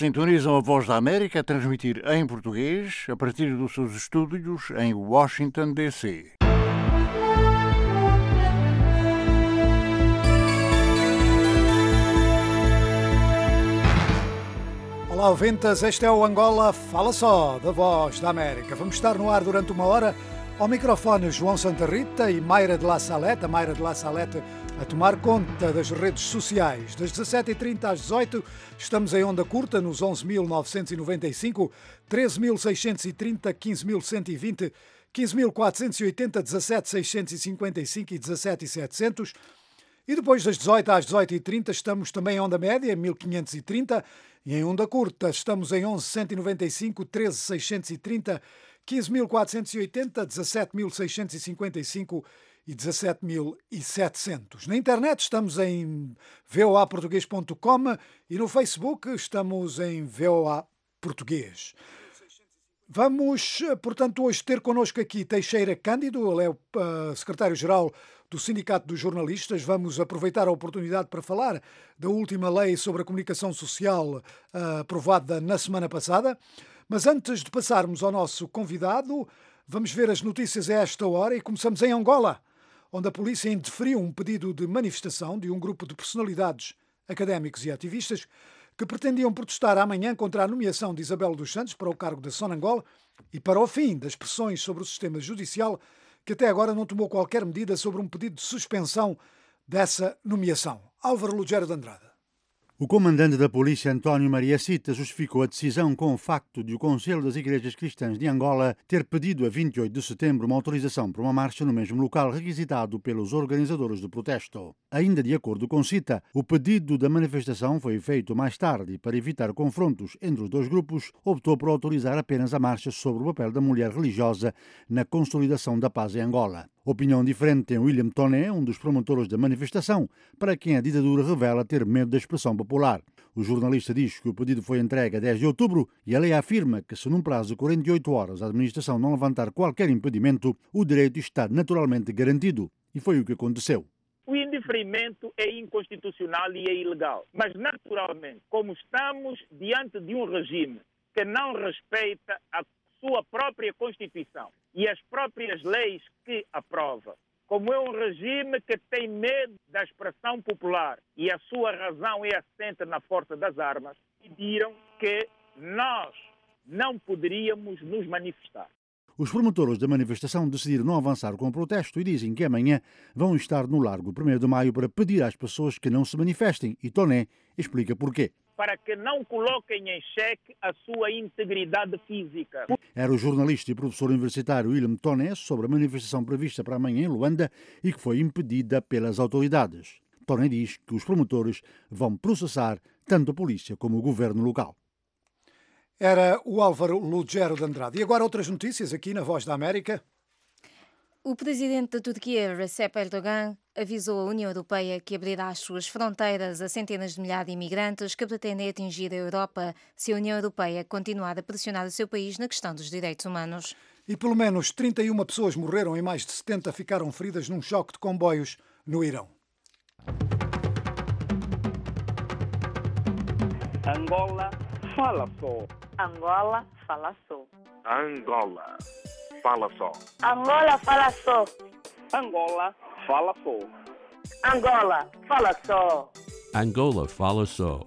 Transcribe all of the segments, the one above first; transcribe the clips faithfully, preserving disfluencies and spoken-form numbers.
Sintonizam a Voz da América a transmitir em português a partir dos seus estúdios em Washington, D C Olá, ouvintes, este é o Angola Fala Só, da Voz da América. Vamos estar no ar durante uma hora. Ao microfone João Santa Rita e Mayra de La Salete, a Mayra de La Salete a tomar conta das redes sociais. Das dezassete e trinta às dezoito, estamos em onda curta nos onze mil novecentos e noventa e cinco, treze mil seiscentos e trinta, quinze mil cento e vinte, quinze mil quatrocentos e oitenta, dezassete mil seiscentos e cinquenta e cinco e dezassete mil e setecentos. E depois das dezoito às dezoito e trinta estamos também em onda média, mil quinhentos e trinta, e em onda curta estamos em onze mil cento e noventa e cinco, treze mil seiscentos e trinta, quinze mil quatrocentos e oitenta, dezassete mil seiscentos e cinquenta e cinco e dezassete mil e setecentos. Na internet estamos em v o a português ponto com e no Facebook estamos em V O A Português. Vamos, portanto, hoje ter connosco aqui Teixeira Cândido, ele é o uh, secretário-geral do Sindicato dos Jornalistas. Vamos aproveitar a oportunidade para falar da última lei sobre a comunicação social uh, aprovada na semana passada. Mas antes de passarmos ao nosso convidado, vamos ver as notícias a esta hora e começamos em Angola, onde a polícia indeferiu um pedido de manifestação de um grupo de personalidades, académicos e ativistas que pretendiam protestar amanhã contra a nomeação de Isabel dos Santos para o cargo da Sonangol e para o fim das pressões sobre o sistema judicial, que até agora não tomou qualquer medida sobre um pedido de suspensão dessa nomeação. Álvaro Lugero de Andrade. O comandante da polícia, António Maria Cita, justificou a decisão com o facto de o Conselho das Igrejas Cristãs de Angola ter pedido a vinte e oito de setembro uma autorização para uma marcha no mesmo local requisitado pelos organizadores do protesto. Ainda de acordo com Cita, o pedido da manifestação foi feito mais tarde e, para evitar confrontos entre os dois grupos, optou por autorizar apenas a marcha sobre o papel da mulher religiosa na consolidação da paz em Angola. Opinião diferente tem William Toné, um dos promotores da manifestação, para quem a ditadura revela ter medo da expressão popular. O jornalista diz que o pedido foi entregue a dez de outubro e a lei afirma que, se num prazo de quarenta e oito horas a administração não levantar qualquer impedimento, o direito está naturalmente garantido. E foi o que aconteceu. O indeferimento é inconstitucional e é ilegal. Mas, naturalmente, como estamos diante de um regime que não respeita a sua própria Constituição e as próprias leis que aprova, como é um regime que tem medo da expressão popular e a sua razão é assente na força das armas, pediram que nós não poderíamos nos manifestar. Os promotores da manifestação decidiram não avançar com o protesto e dizem que amanhã vão estar no Largo primeiro de Maio para pedir às pessoas que não se manifestem. E Toné explica porquê. Para que não coloquem em xeque a sua integridade física. Era o jornalista e professor universitário William Toné sobre a manifestação prevista para amanhã em Luanda e que foi impedida pelas autoridades. Toné diz que os promotores vão processar tanto a polícia como o governo local. Era o Álvaro Lugero de Andrade. E agora outras notícias aqui na Voz da América. O presidente da Turquia, Recep Erdogan, avisou a União Europeia que abrirá as suas fronteiras a centenas de milhares de imigrantes que pretendem atingir a Europa se a União Europeia continuar a pressionar o seu país na questão dos direitos humanos. E pelo menos trinta e uma pessoas morreram e mais de setenta ficaram feridas num choque de comboios no Irão. Angola fala só. Angola fala só. Angola fala só. Angola fala só. Angola fala só. Angola fala só. Angola fala só.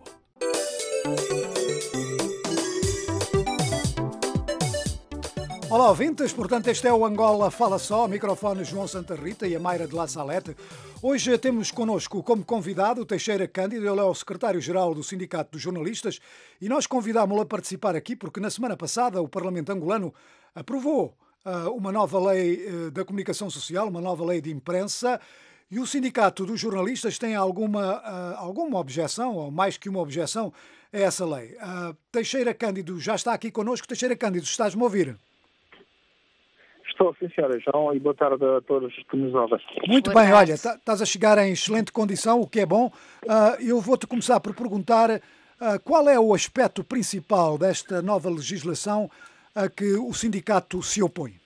Olá, ouvintes. Portanto, este é o Angola Fala Só. Microfone João Santa Rita e a Mayra de La Salete. Hoje temos connosco como convidado o Teixeira Cândido. Ele é o secretário-geral do Sindicato dos Jornalistas e nós convidámo-lo a participar aqui porque na semana passada o Parlamento angolano aprovou uh, uma nova lei uh, da comunicação social, uma nova lei de imprensa, e o Sindicato dos Jornalistas tem alguma, uh, alguma objeção, ou mais que uma objeção, a essa lei. Uh, Teixeira Cândido já está aqui connosco. Teixeira Cândido, estás-me a ouvir? Estou, sim, senhora João, e boa tarde a todos que nos ouvem. Muito bem, olha, estás a chegar em excelente condição, o que é bom. Uh, eu vou-te começar por perguntar uh, qual é o aspecto principal desta nova legislação a que o sindicato se opõe.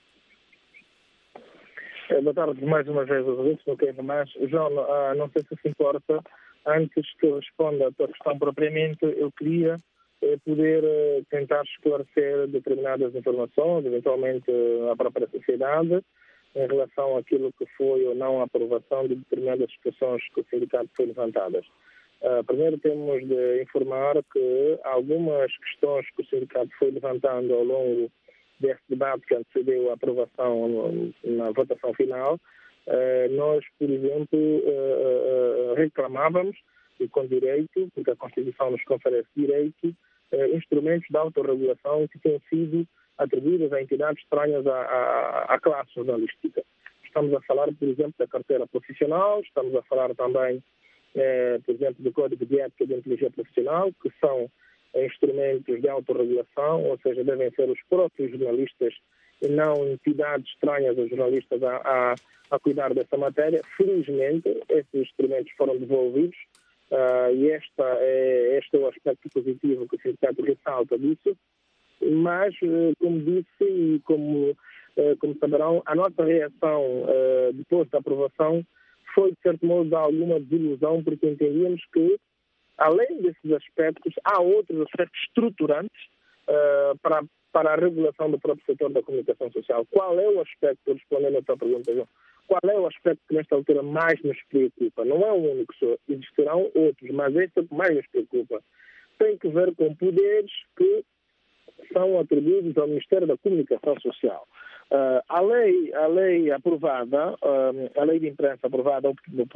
É, boa tarde mais uma vez aos ouvintes, não quero mais. João, uh, não sei se se importa, antes que eu responda a tua questão propriamente, eu queria é poder uh, tentar esclarecer determinadas informações, eventualmente uh, a própria sociedade, em relação àquilo que foi ou não a aprovação de determinadas situações que o sindicato foi levantadas. Uh, primeiro temos de informar que algumas questões que o sindicato foi levantando ao longo desse debate que antecedeu a aprovação no, na votação final, uh, nós, por exemplo, uh, uh, reclamávamos, e com direito, porque a Constituição nos confere direito, uh, instrumentos de autorregulação que têm sido atribuídos a entidades estranhas à, à, à classe jornalística. Estamos a falar, por exemplo, da carteira profissional, estamos a falar também, eh, por exemplo, do Código de Ética de Inteligência Profissional, que são eh, instrumentos de autorregulação, ou seja, devem ser os próprios jornalistas e não entidades estranhas aos jornalistas a, a, a cuidar dessa matéria. Felizmente, esses instrumentos foram devolvidos uh, e esta é, este é o aspecto positivo que o sindicato ressalta disso. Mas, como disse e como, como saberão, a nossa reação depois da aprovação foi, de certo modo, de alguma desilusão, porque entendíamos que, além desses aspectos, há outros aspectos estruturantes para, para a regulação do próprio setor da comunicação social. Qual é o aspecto, respondendo à sua pergunta, João, qual é o aspecto que nesta altura mais nos preocupa? Não é o único só, existirão outros, mas este é o que mais nos preocupa. Tem que ver com poderes que são atribuídos ao Ministério da Comunicação Social. Uh, a, lei, a lei aprovada, uh, a lei de imprensa aprovada,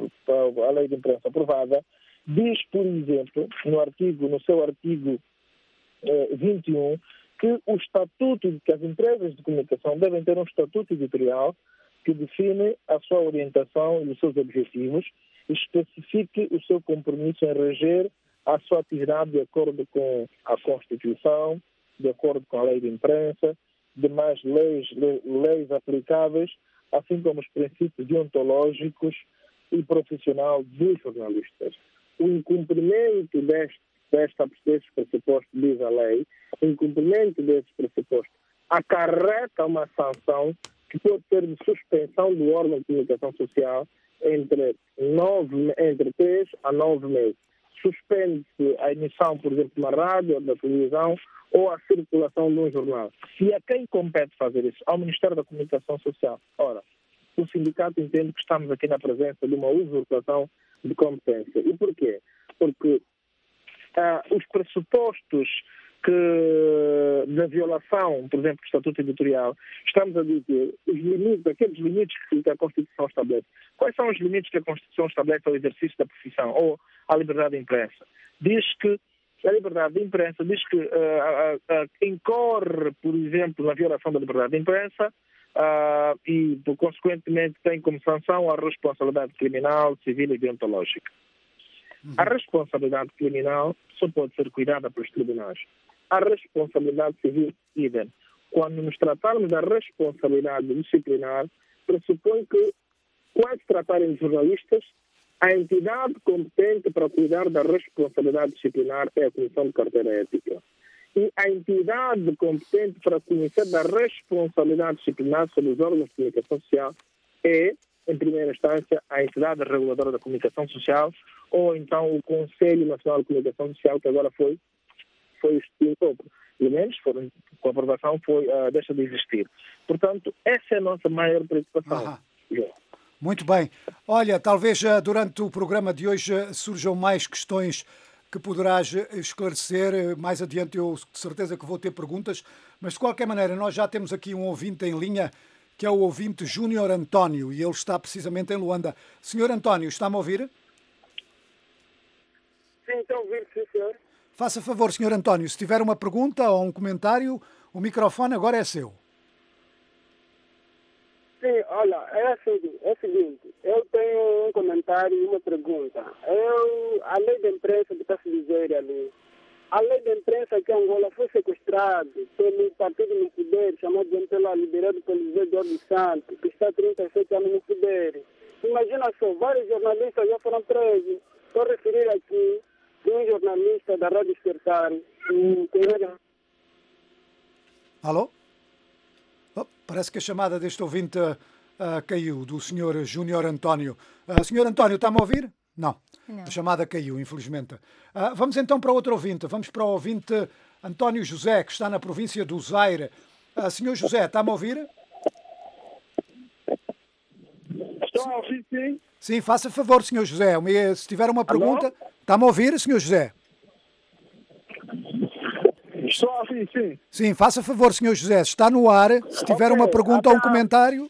a lei de imprensa aprovada, diz, por exemplo, no artigo, no seu artigo uh, vinte e um, que o estatuto, que as empresas de comunicação devem ter um estatuto editorial que define a sua orientação e os seus objetivos e especifique o seu compromisso em reger a sua atividade de acordo com a Constituição, de acordo com a lei de imprensa, demais leis, leis aplicáveis, assim como os princípios deontológicos e profissional dos jornalistas. O incumprimento deste, desta, destes pressupostos, diz a lei, o incumprimento destes pressupostos acarreta uma sanção que pode ser de suspensão do órgão de comunicação social entre, nove, entre três a nove meses. Suspende-se a emissão, por exemplo, de uma rádio ou da televisão, ou a circulação de um jornal. E a quem compete fazer isso? Ao Ministério da Comunicação Social. Ora, o sindicato entende que estamos aqui na presença de uma usurpação de competência. E porquê? Porque ah, os pressupostos que, da violação, por exemplo, do Estatuto Editorial, estamos a dizer os limites, aqueles limites que a Constituição estabelece. Quais são os limites que a Constituição estabelece ao exercício da profissão ou à liberdade de imprensa? Diz que a liberdade de imprensa diz que uh, uh, uh, incorre, por exemplo, na violação da liberdade de imprensa uh, e, consequentemente, tem como sanção a responsabilidade criminal, civil e deontológica. Uhum. A responsabilidade criminal só pode ser cuidada pelos tribunais. A responsabilidade civil, idem. Quando nos tratarmos da responsabilidade disciplinar, pressupõe que, quando se tratarem de jornalistas, a entidade competente para cuidar da responsabilidade disciplinar é a Comissão de Carteira Ética. E a entidade competente para conhecer da responsabilidade disciplinar sobre os órgãos de comunicação social é, em primeira instância, a entidade reguladora da comunicação social ou então o Conselho Nacional de Comunicação Social, que agora foi, foi extinto, pelo menos foram, com a aprovação foi, uh, deixa de existir. Portanto, essa é a nossa maior preocupação. Muito bem. Olha, talvez durante o programa de hoje surjam mais questões que poderás esclarecer. Mais adiante eu de certeza que vou ter perguntas, mas de qualquer maneira nós já temos aqui um ouvinte em linha, que é o ouvinte Júnior António, e ele está precisamente em Luanda. Senhor António, está-me a ouvir? Sim, estou a ouvir, sim, senhor. Faça favor, senhor António, se tiver uma pergunta ou um comentário, o microfone agora é seu. Sim, olha, é, assim, é o seguinte, eu tenho um comentário e uma pergunta. Eu, a lei da imprensa que está se dizer ali, a lei da imprensa que Angola foi sequestrada pelo partido no poder, chamado de M P L A, liderado pelo José Eduardo Santos, que está há trinta e sete anos no poder. Imagina só, vários jornalistas já foram presos. Estou a referir aqui de um jornalista da Rádio Despertar. Alô? Oh, parece que a chamada deste ouvinte uh, caiu, do senhor Júnior António. Uh, senhor António, está-me a ouvir? Não. A chamada caiu, infelizmente. Uh, vamos então para outro ouvinte. Vamos para o ouvinte António José, que está na província do Zaire. Uh, senhor José, está-me a ouvir? Estou a ouvir, sim. Sim, faça favor, senhor José. Se tiver uma pergunta... Alô? Está-me a ouvir, senhor José? Estou a ouvir, sim. Sim, faça favor, senhor José. Está no ar. Se tiver okay. uma pergunta ou um comentário...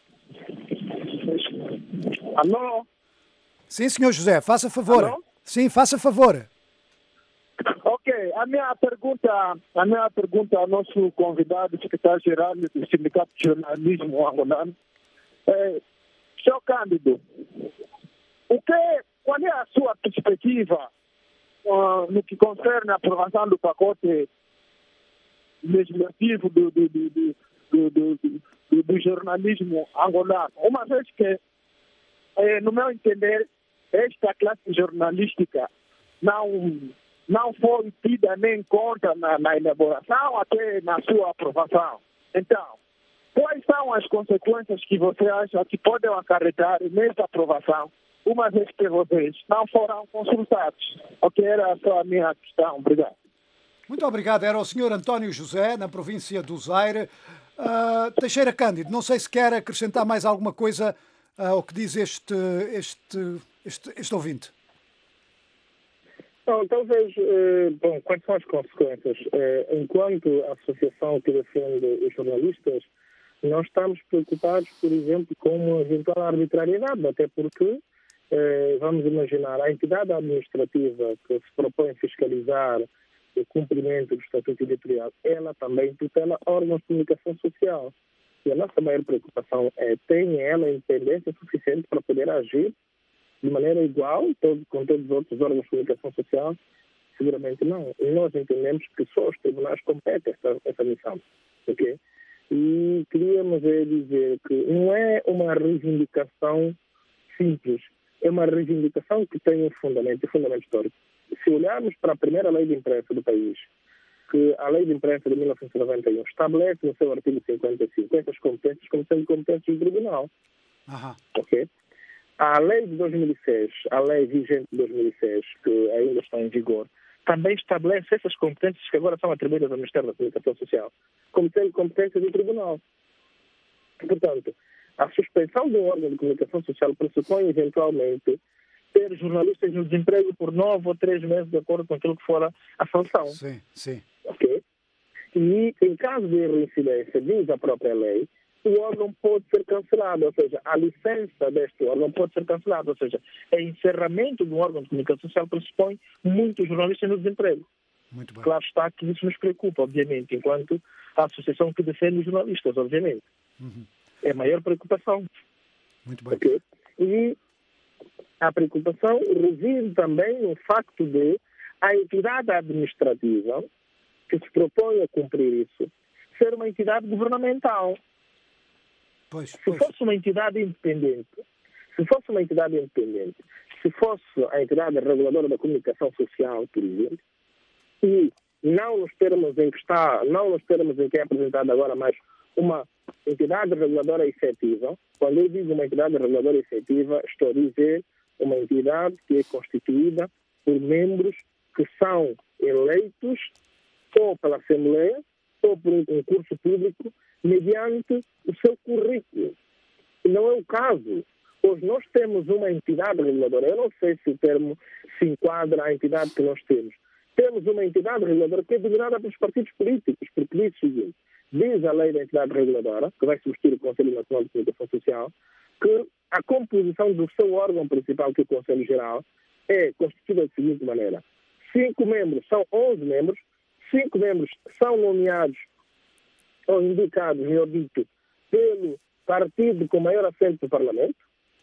Alô? Sim, senhor José, faça favor. Alô? Sim, faça favor. Ok, a minha pergunta, a minha pergunta ao nosso convidado, secretário-geral do Sindicato de Jornalismo Angolano, é, senhor Cândido, o que, qual é a sua perspectiva uh, no que concerne a aprovação do pacote legislativo do, do, do, do, do, do, do, do jornalismo angolano? Uma vez que, eh, no meu entender, esta classe jornalística não, não foi tida nem em conta na, na elaboração até na sua aprovação. Então, quais são as consequências que você acha que podem acarretar nessa aprovação, uma vez que vocês não foram consultados? Ok, era só a minha questão. Obrigado. Muito obrigado. Era o senhor António José, na província do Zaire. Uh, Teixeira Cândido, não sei se quer acrescentar mais alguma coisa uh, ao que diz este, este, este, este ouvinte. Não, talvez, eh, bom, quais são as consequências? Eh, enquanto a associação que defende os jornalistas, nós estamos preocupados, por exemplo, com uma eventual arbitrariedade, até porque, eh, vamos imaginar, a entidade administrativa que se propõe fiscalizar o cumprimento do Estatuto Editorial, ela também tutela órgãos de comunicação social. E a nossa maior preocupação é, tem ela independência suficiente para poder agir de maneira igual todo, com todos os outros órgãos de comunicação social? Seguramente não. E nós entendemos que só os tribunais competem essa, essa missão. Okay? E queríamos é, dizer que não é uma reivindicação simples, é uma reivindicação que tem um fundamento, um fundamento histórico. Se olharmos para a primeira lei de imprensa do país, que a lei de imprensa de mil novecentos e noventa e um estabelece no seu artigo cinquenta e cinco essas competências como sendo competências do tribunal. Uhum. Okay? A lei de dois mil e seis, a lei vigente de dois mil e seis, que ainda está em vigor, também estabelece essas competências que agora são atribuídas ao Ministério da Comunicação Social, como sendo competências do tribunal. Portanto, a suspensão de um órgão de comunicação social pressupõe, eventualmente, ter jornalistas no desemprego por nove ou três meses, de acordo com aquilo que for a sanção. Sim, sim. Ok? E, em caso de reincidência, diz a própria lei, o órgão pode ser cancelado, ou seja, a licença deste órgão pode ser cancelada, ou seja, o encerramento de um órgão de comunicação social pressupõe muitos jornalistas no desemprego. Muito bem. Claro está que isso nos preocupa, obviamente, enquanto a associação que defende os jornalistas, obviamente. Uhum. É a maior preocupação. Muito bem. Okay? E a preocupação reside também no facto de a entidade administrativa que se propõe a cumprir isso ser uma entidade governamental. Pois, se pois. fosse uma entidade independente, se fosse uma entidade independente, se fosse a entidade reguladora da comunicação social, por exemplo, e não nos termos em que está, não nos termos em que é apresentada agora, mas uma entidade reguladora efetiva, quando eu digo uma entidade reguladora efetiva, estou a dizer uma entidade que é constituída por membros que são eleitos ou pela Assembleia ou por um concurso público mediante o seu currículo. E não é o caso. Hoje nós temos uma entidade reguladora. Eu não sei se o termo se enquadra à entidade que nós temos. Temos uma entidade reguladora que é dominada pelos partidos políticos, porque diz o seguinte, diz a lei da entidade reguladora, que vai substituir o Conselho Nacional de Comunicação Social, que a composição do seu órgão principal, que é o Conselho Geral, é constituída da seguinte maneira. Cinco membros são onze membros, cinco membros são nomeados ou indicados, melhor dito, pelo partido com maior assento do Parlamento,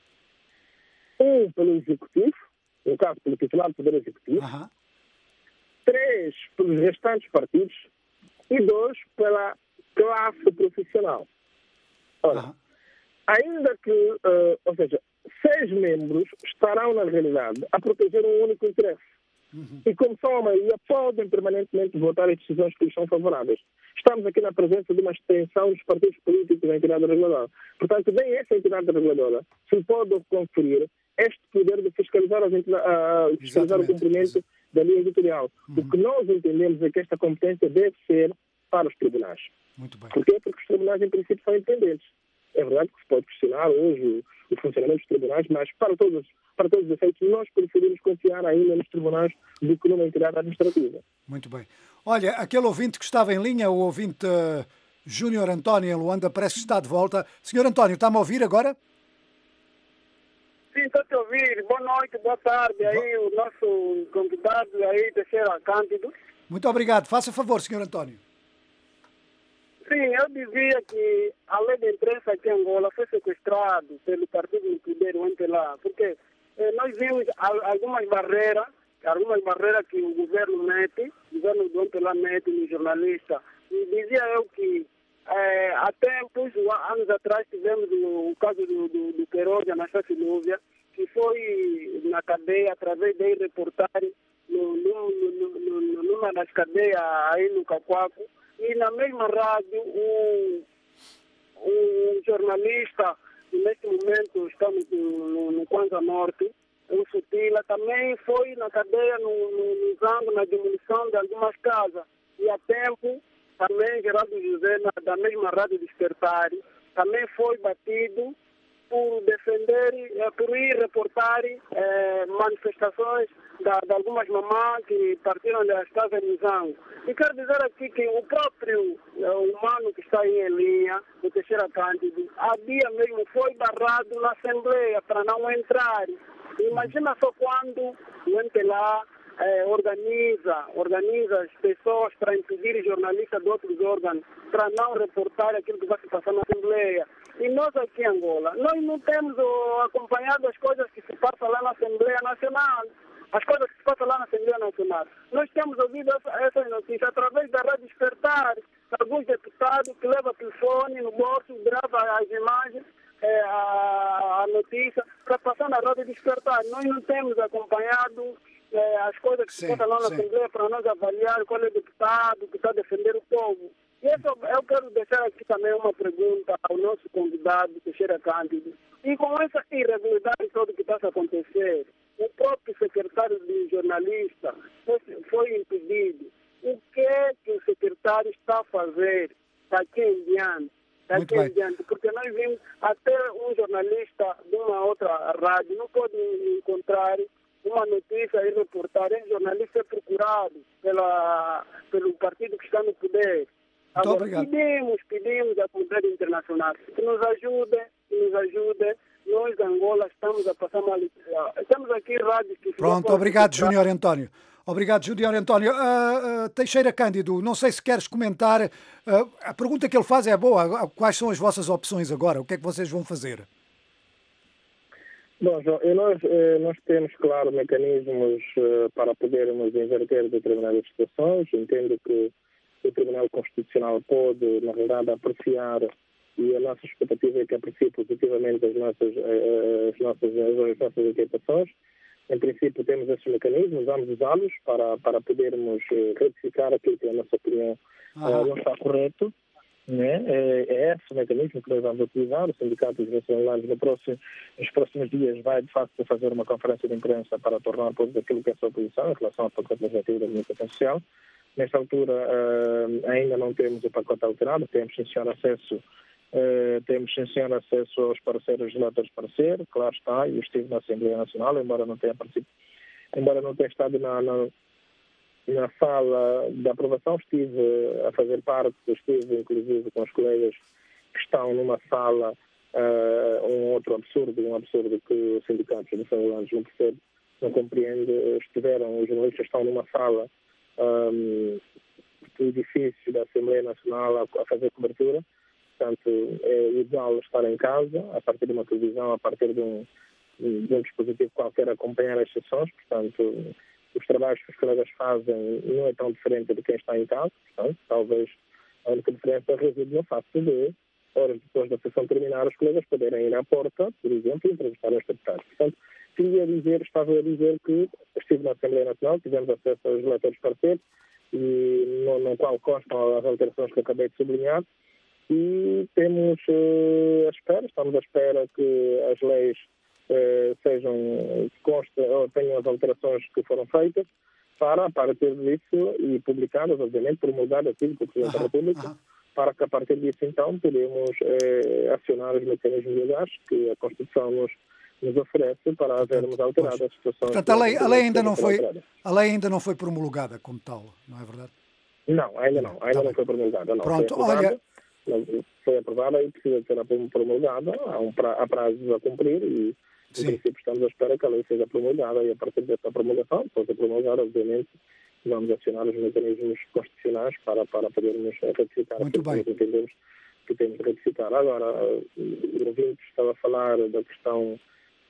um pelo Executivo, no caso pelo titular do Poder Executivo, Uhum. três pelos restantes partidos e dois pela classe profissional. Ora, Uhum. ainda que, uh, ou seja, seis membros estarão, na realidade, a proteger um único interesse. Uhum. E como são a maioria, podem permanentemente votar em decisões que lhes são favoráveis. Estamos aqui na presença de uma extensão dos partidos políticos da entidade reguladora. Portanto, nem essa entidade reguladora se pode conferir este poder de fiscalizar, as, a, fiscalizar o cumprimento da linha editorial. Uhum. O que nós entendemos é que esta competência deve ser para os tribunais. Muito bem. Porquê? Porque os tribunais, em princípio, são independentes. É verdade que se pode questionar hoje o, o funcionamento dos tribunais, mas para todos, para todos os efeitos, nós preferimos confiar ainda nos tribunais do que numa entidade administrativa. Muito bem. Olha, aquele ouvinte que estava em linha, o ouvinte uh, Júnior António em Luanda, parece que está de volta. Senhor António, está-me a ouvir agora? Sim, estou a te ouvir. Boa noite, boa tarde. Aí o nosso convidado aí, Teixeira Cândido. Muito obrigado. Faça favor, senhor António. Sim, eu dizia que a lei de imprensa aqui em Angola foi sequestrado pelo partido no poder, o M P L A, porque eh, nós vimos algumas barreiras, algumas barreiras que o governo mete, o governo do M P L A mete no jornalista. E dizia eu que eh, há tempos, anos atrás, tivemos o, o caso do, do, do Queiroz, Anastácio Silúvia, que foi na cadeia através de reportagem no, no, no, no, numa das cadeias aí no Cacoaco. E na mesma rádio, um, um jornalista, que neste momento está no, no, no Kwanza Norte, o Sutila, também foi na cadeia, no, no, no Zango, na demolição de algumas casas. E há tempo, também Geraldo José, na, da mesma rádio Despertar, também foi batido por defender, eh, por ir reportar eh, manifestações da, de algumas mamães que partiram das casas no Zango. E quero dizer aqui que o próprio eh, humano que está aí em linha, o Teixeira Cândido, há dia mesmo foi barrado na Assembleia para não entrar. Imagina só quando o M P L A eh, organiza, organiza as pessoas para impedir jornalistas de outros órgãos para não reportar aquilo que vai se passar na Assembleia. E nós aqui em Angola, nós não temos oh, acompanhado as coisas que se passam lá na Assembleia Nacional. As coisas que se passam lá na Assembleia Nacional. Nós temos ouvido essa, essas notícias através da Rádio Despertar, alguns deputados que levam o telefone no bolso, gravam as imagens, é, a, a notícia, para passar na Rádio Despertar. Nós não temos acompanhado é, as coisas que sim, se passam lá na sim. Assembleia para nós avaliar qual é o deputado que está a defender o povo. E isso, eu quero deixar aqui também uma pergunta ao nosso convidado, Teixeira Cândido. E com essa irregularidade toda que está a acontecer, o próprio secretário de jornalista foi, foi impedido. O que é que o secretário está a fazer daqui em diante? Daqui em diante? Porque nós vimos até um jornalista de uma outra rádio não pode encontrar uma notícia e reportar. Esse jornalista é procurado pela, pelo partido que está no poder. Agora, pedimos, pedimos à comunidade internacional que nos ajude, que nos ajude. Nós, de Angola, estamos a passar mal. Estamos aqui em rádio. Que Pronto, obrigado, Júnior António. Obrigado, Júnior António. Uh, uh, Teixeira Cândido, não sei se queres comentar. Uh, a pergunta que ele faz é boa. Quais são as vossas opções agora? O que é que vocês vão fazer? Bom, João, nós, nós temos, claro, mecanismos para podermos inverter determinadas situações. Entendo que o Tribunal Constitucional pode, na realidade, apreciar, e a nossa expectativa é que aprecie positivamente as nossas, as nossas, as nossas inquietações. Em princípio, temos esses mecanismos, vamos usá-los para, para podermos retificar aquilo que, na nossa opinião, ah. não está correto. Né? É, é esse o mecanismo que nós vamos utilizar. O Sindicato dos Nacionais, no próximo, nos próximos dias, vai, de facto, fazer uma conferência de imprensa para tornar público aquilo que é a sua posição em relação ao pacote legislativo da comunicação social. Nesta altura, uh, ainda não temos o pacote alterado, temos, sim, senhor, acesso, uh, temos, sim, senhor, acesso aos parceiros relatores de parecer, claro está, eu estive na Assembleia Nacional, embora não tenha participado, embora não tenha estado na, na, na sala de aprovação, estive a fazer parte, estive, inclusive, com os colegas que estão numa sala, uh, um outro absurdo, um absurdo que os sindicatos nacionais não percebem, não compreendem, estiveram, os jornalistas estão numa sala Um, do edifício da Assembleia Nacional a, a fazer cobertura. Portanto, é ideal estar em casa, a partir de uma televisão, a partir de um, de um dispositivo qualquer, acompanhar as sessões. Portanto, os trabalhos que os colegas fazem não é tão diferente de quem está em casa. Portanto, talvez a única diferença reside no facto de, horas depois da sessão terminar, os colegas poderem ir à porta, por exemplo, e entrevistar os deputados. Portanto, queria dizer, estava a dizer que estive na Assembleia Nacional, tivemos acesso aos relatores de parecer, e no, no qual constam as alterações que acabei de sublinhar, e temos uh, a espera, estamos à espera que as leis eh, sejam, consta, ou tenham as alterações que foram feitas, para, a partir disso, e publicadas, obviamente, promulgadas aqui pelo Presidente da República, para que a partir disso, então, podemos eh, acionar os mecanismos legais que a Constituição nos, nos oferece para havermos alterado as situações. Portanto, a lei, a lei ainda não foi, a lei ainda não foi promulgada como tal, não é verdade? Não, ainda não. Ainda tá não foi promulgada. Não. Pronto, foi aprovada, olha... Foi aprovada e precisa ser promulgada. Há, um pra, há prazos a cumprir e, em princípio, estamos à espera que a lei seja promulgada e, a partir dessa promulgação, depois de promulgada, obviamente, vamos acionar os mecanismos constitucionais para, para podermos ratificar. Muito bem. Entendemos que temos de ratificar. Agora, o ouvinte estava a falar da questão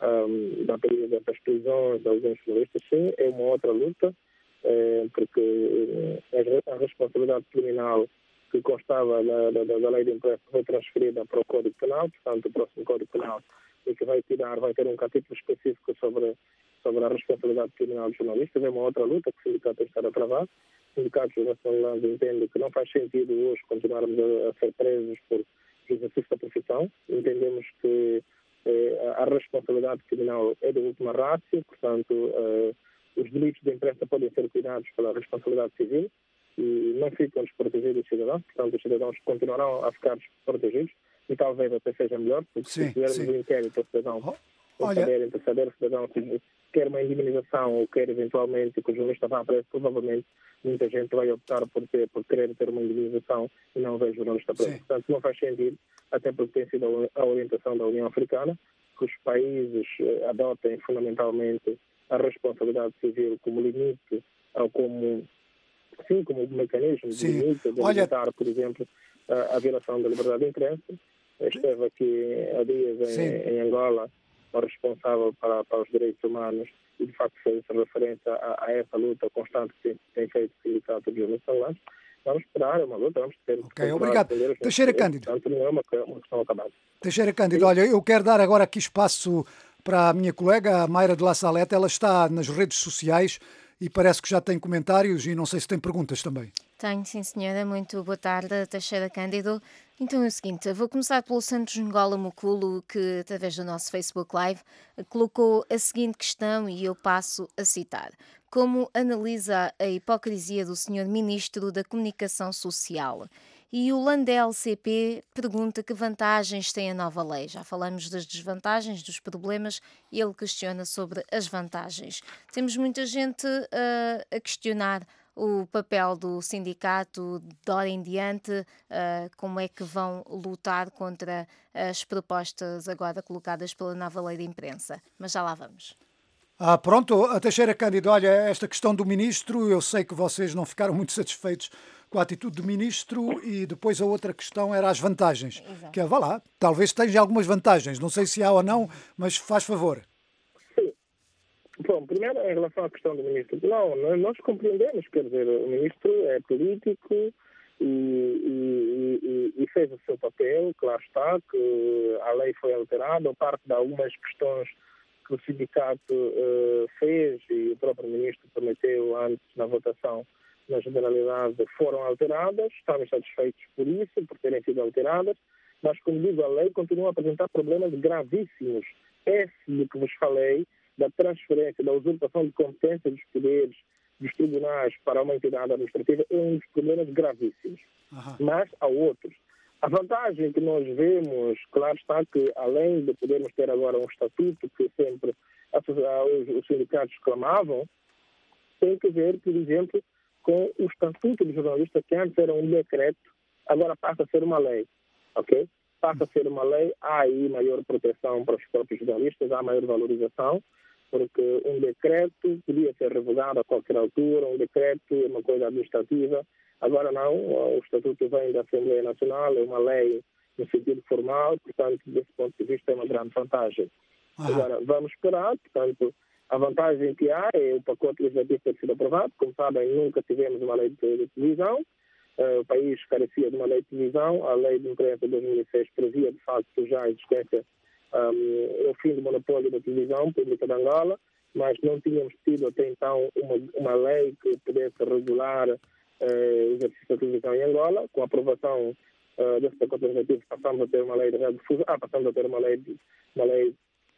um, da perda das prisões de alguns jornalistas. Sim, é uma outra luta, é, porque a responsabilidade criminal que constava da, da, da lei de imprensa foi transferida para o Código Penal, portanto, o próximo Código Penal e que vai tirar, vai ter um capítulo específico sobre, sobre a responsabilidade criminal dos jornalistas. É uma outra luta que o sindicato tem estado a travar. O sindicato de jornalistas entende que não faz sentido hoje continuarmos a, a ser presos por exercício da profissão. Entendemos que eh, a responsabilidade criminal é de última ratio, portanto, eh, os delitos de imprensa podem ser cuidados pela responsabilidade civil e não ficam desprotegidos os cidadãos, portanto, os cidadãos continuarão a ficar desprotegidos e talvez até seja melhor, porque sim, se tivermos um inquérito ao cidadão, para saber, para saber se o cidadão se quer uma indemnização ou quer eventualmente que o jornalista vá preso, provavelmente muita gente vai optar por, ter, por querer ter uma indemnização e não ver o jornalista preso. Sim. Portanto, não faz sentido, até porque tem sido a orientação da União Africana, que os países adotem fundamentalmente a responsabilidade civil como limite ou como, sim, como mecanismo de limite de Olha... limitar, por exemplo, a, a violação da liberdade de imprensa. Esteve aqui há dias em, em Angola o responsável para, para os direitos humanos e, de facto, fez referência a, a essa luta constante que tem, tem feito o Sindicato de Jornalistas Angolanos. Vamos esperar, é uma luta, vamos ter... Ok, obrigado. Teixeira Cândido. Portanto, não é uma, uma questão acabada. Teixeira Cândido, olha, eu quero dar agora aqui espaço para a minha colega, a Mayra de La Salette. Ela está nas redes sociais e parece que já tem comentários e não sei se tem perguntas também. Tenho, sim senhora. Muito boa tarde, Teixeira Cândido. Então é o seguinte, vou começar pelo Santos Ngola Mukulo, que através do nosso Facebook Live colocou a seguinte questão e eu passo a citar. Como analisa a hipocrisia do senhor Ministro da Comunicação Social? E o Landel C P pergunta que vantagens tem a nova lei. Já falamos das desvantagens, dos problemas, e ele questiona sobre as vantagens. Temos muita gente uh, a questionar o papel do sindicato de hora em diante, uh, como é que vão lutar contra as propostas agora colocadas pela nova lei de imprensa. Mas já lá vamos. Ah, pronto, a Teixeira Cândido, olha, esta questão do ministro, eu sei que vocês não ficaram muito satisfeitos com a atitude do ministro e depois a outra questão era as vantagens. Exato. Que é, vá lá, talvez tenha algumas vantagens, não sei se há ou não, mas faz favor. Sim. Bom, primeiro, em relação à questão do ministro, não, nós compreendemos, quer dizer, o ministro é político e, e, e, e fez o seu papel, claro está, que a lei foi alterada, parte de algumas questões que o sindicato uh, fez e o próprio ministro prometeu antes na votação, na generalidade, foram alteradas, estamos satisfeitos por isso, por terem sido alteradas, mas, como digo, a lei continua a apresentar problemas gravíssimos. Esse de que vos falei, da transferência, da usurpação de competência dos poderes dos tribunais para uma entidade administrativa, é um dos problemas gravíssimos. Uhum. Mas há outros. A vantagem que nós vemos, claro está que, além de podermos ter agora um estatuto que sempre os sindicatos clamavam, tem que ver, por exemplo, com o estatuto do jornalista, que antes era um decreto, agora passa a ser uma lei, ok? Passa a ser uma lei, há aí maior proteção para os próprios jornalistas, há maior valorização, porque um decreto podia ser revogado a qualquer altura, um decreto é uma coisa administrativa. Agora não, o Estatuto vem da Assembleia Nacional, é uma lei no sentido formal, portanto, desse ponto de vista é uma grande vantagem. Uhum. Agora, vamos esperar, portanto, a vantagem que há é o pacote legislativo ter sido aprovado. Como sabem, nunca tivemos uma lei de, de televisão, uh, o país carecia de uma lei de televisão, a lei de imprensa de dois mil e seis previa, de facto, já a existência, um, o fim do monopólio da televisão pública de Angola, mas não tínhamos tido até então uma, uma lei que pudesse regular o exercício da televisão em Angola. Com a aprovação uh, desse pacote legislativo, passamos a ter uma lei de radiodifusão, ah, passamos a ter uma lei, de, uma lei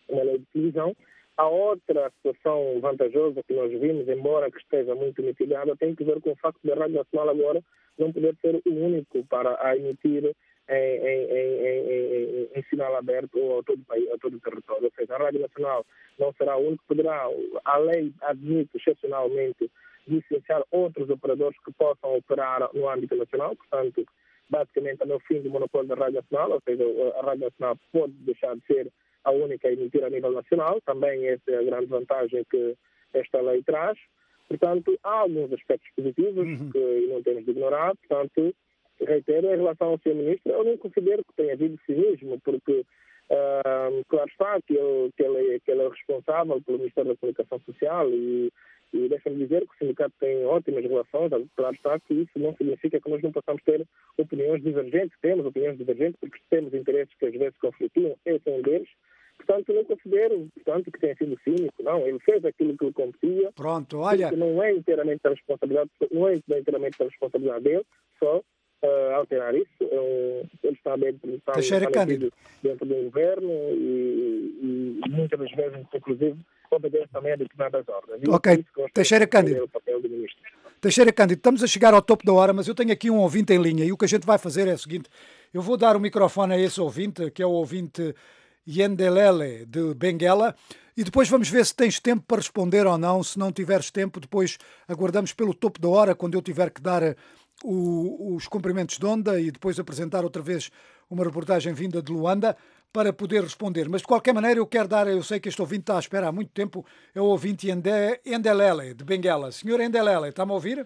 uma lei de televisão. A outra situação vantajosa que nós vimos, embora que esteja muito mitigada, tem que ver com o facto da Rádio Nacional agora não poder ser o único para a emitir em, em, em, em, em sinal aberto a todo o país, a todo o território. Ou seja, a Rádio Nacional não será o único, poderá, a lei admite excepcionalmente licenciar outros operadores que possam operar no âmbito nacional, portanto, basicamente é o fim do monopólio da Rádio Nacional, ou seja, a Rádio Nacional pode deixar de ser a única a emitir a nível nacional, também essa é a grande vantagem que esta lei traz. Portanto, há alguns aspectos positivos uhum. que não temos de ignorar, portanto, reitero, em relação ao senhor Ministro, eu não considero que tenha havido cinismo, porque, uh, claro está, que ele, que, ele, que ele é responsável pelo Ministério da Comunicação Social e, e deixa-me dizer que o sindicato tem ótimas relações, claro está que isso não significa que nós não possamos ter opiniões divergentes, temos opiniões divergentes porque temos interesses que às vezes conflituam, esse é um deles. Portanto, não considero, portanto, que tenha sido cínico, não. Ele fez aquilo que lhe competia. Pronto, olha... Não é inteiramente a responsabilidade, não é inteiramente a responsabilidade dele, só uh, alterar isso. Uh, ele está dentro, está, está dentro, dentro do governo e, e muitas das vezes, inclusive, obedece também a determinadas ordens. E ok, Teixeira Cândido. O papel do ministro. Teixeira Cândido, estamos a chegar ao topo da hora, mas eu tenho aqui um ouvinte em linha e o que a gente vai fazer é o seguinte, eu vou dar o microfone a esse ouvinte, que é o ouvinte Yendelele de Benguela, e depois vamos ver se tens tempo para responder ou não. Se não tiveres tempo, depois aguardamos pelo topo da hora, quando eu tiver que dar o, os cumprimentos de onda e depois apresentar outra vez uma reportagem vinda de Luanda para poder responder. Mas de qualquer maneira eu quero dar, eu sei que este ouvinte está à espera há muito tempo, é o ouvinte Yendelele de Benguela. Senhor Yendelele, está-me a ouvir?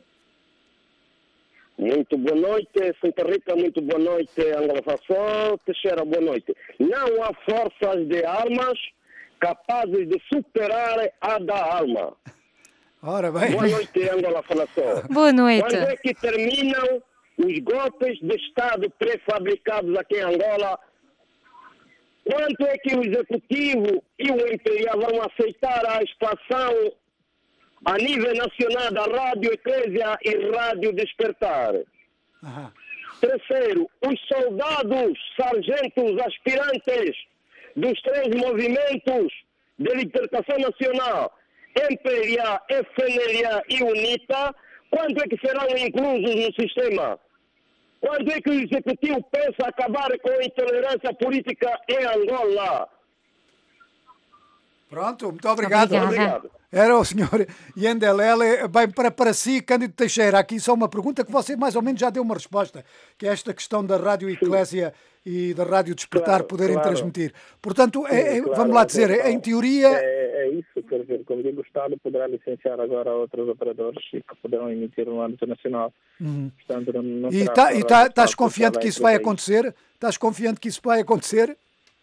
Muito boa noite, Santa Rita, muito boa noite, Angola Façol, Teixeira, boa noite. Não há forças de armas capazes de superar a da alma. Ora bem. Boa noite, Angola Façol. Boa noite. Quando é que terminam os golpes de Estado pré-fabricados aqui em Angola? Quanto é que o Executivo e o Imperial vão aceitar a expansão a nível nacional da Rádio Eclésia e Rádio Despertar? Uhum. Terceiro, os soldados, sargentos, aspirantes dos três movimentos de libertação nacional, M P L A, F N L A e UNITA, quando é que serão inclusos no sistema? Quando é que o Executivo pensa acabar com a intolerância política em Angola? Pronto, muito obrigado. Obrigado. Era o senhor Yendelele. Bem, para, para si, Cândido Teixeira, aqui só uma pergunta que você mais ou menos já deu uma resposta, que é esta questão da Rádio Eclésia e da Rádio Despertar claro, poderem claro. transmitir. Portanto, Sim, é, claro, vamos lá dizer, é, em teoria... É, é isso, quer dizer, como digo, o Estado poderá licenciar agora outros operadores e que poderão emitir no âmbito nacional. Uhum. Portanto, não, não e tá, e tá, estás confiante que isso vai acontecer? Estás confiante que isso vai acontecer?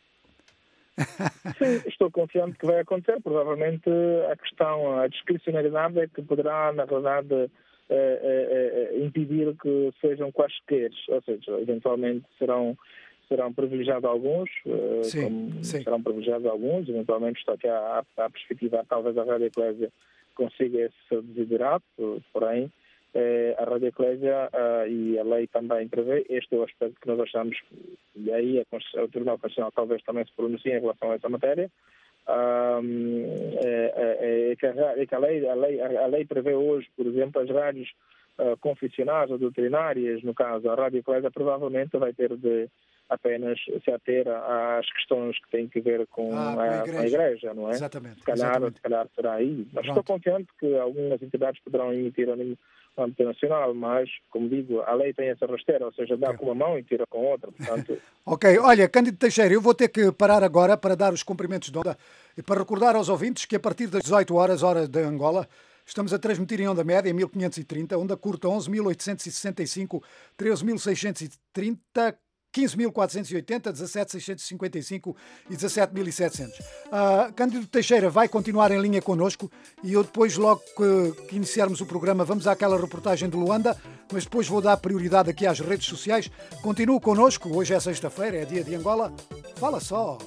Sim, estou confiante que vai acontecer. Provavelmente a questão, a discricionalidade é que poderá, na verdade, eh, eh, impedir que sejam quaisquer, ou seja, eventualmente serão, serão privilegiados alguns, eh, sim, como sim. serão privilegiados alguns, eventualmente estou aqui a, a, a perspectivar, talvez a Rádio Eclésia consiga esse desiderato, porém, a Rádio Eclésia uh, e a lei também prevê, este é o aspecto que nós achamos, e aí a, o Tribunal Constitucional talvez também se pronuncie em relação a essa matéria, um, é, é, é que, a, é que a, lei, a, lei, a lei prevê hoje, por exemplo, as rádios uh, confessionais ou doutrinárias, no caso a Rádio Eclésia provavelmente vai ter de apenas se ater às questões que têm que ver com, ah, a, a, com a igreja, não é? Exatamente. Se calhar, exatamente. Se calhar será aí. Mas Pronto. estou confiante que algumas entidades poderão emitir no âmbito nacional, mas, como digo, a lei tem essa rasteira, ou seja, dá okay. com uma mão e tira com outra, portanto... Ok, olha, Cândido Teixeira, eu vou ter que parar agora para dar os cumprimentos de onda e para recordar aos ouvintes que a partir das dezoito horas, hora de Angola, estamos a transmitir em onda média, em mil quinhentos e trinta, onda curta onze mil oitocentos e sessenta e cinco, treze mil seiscentos e trinta, quinze mil quatrocentos e oitenta, dezassete mil seiscentos e cinquenta e cinco e dezassete mil e setecentos. Uh, Cândido Teixeira vai continuar em linha connosco e eu depois, logo que, que iniciarmos o programa, vamos àquela reportagem de Luanda, mas depois vou dar prioridade aqui às redes sociais. Continuo connosco, hoje é sexta-feira, é dia de Angola. Fala só!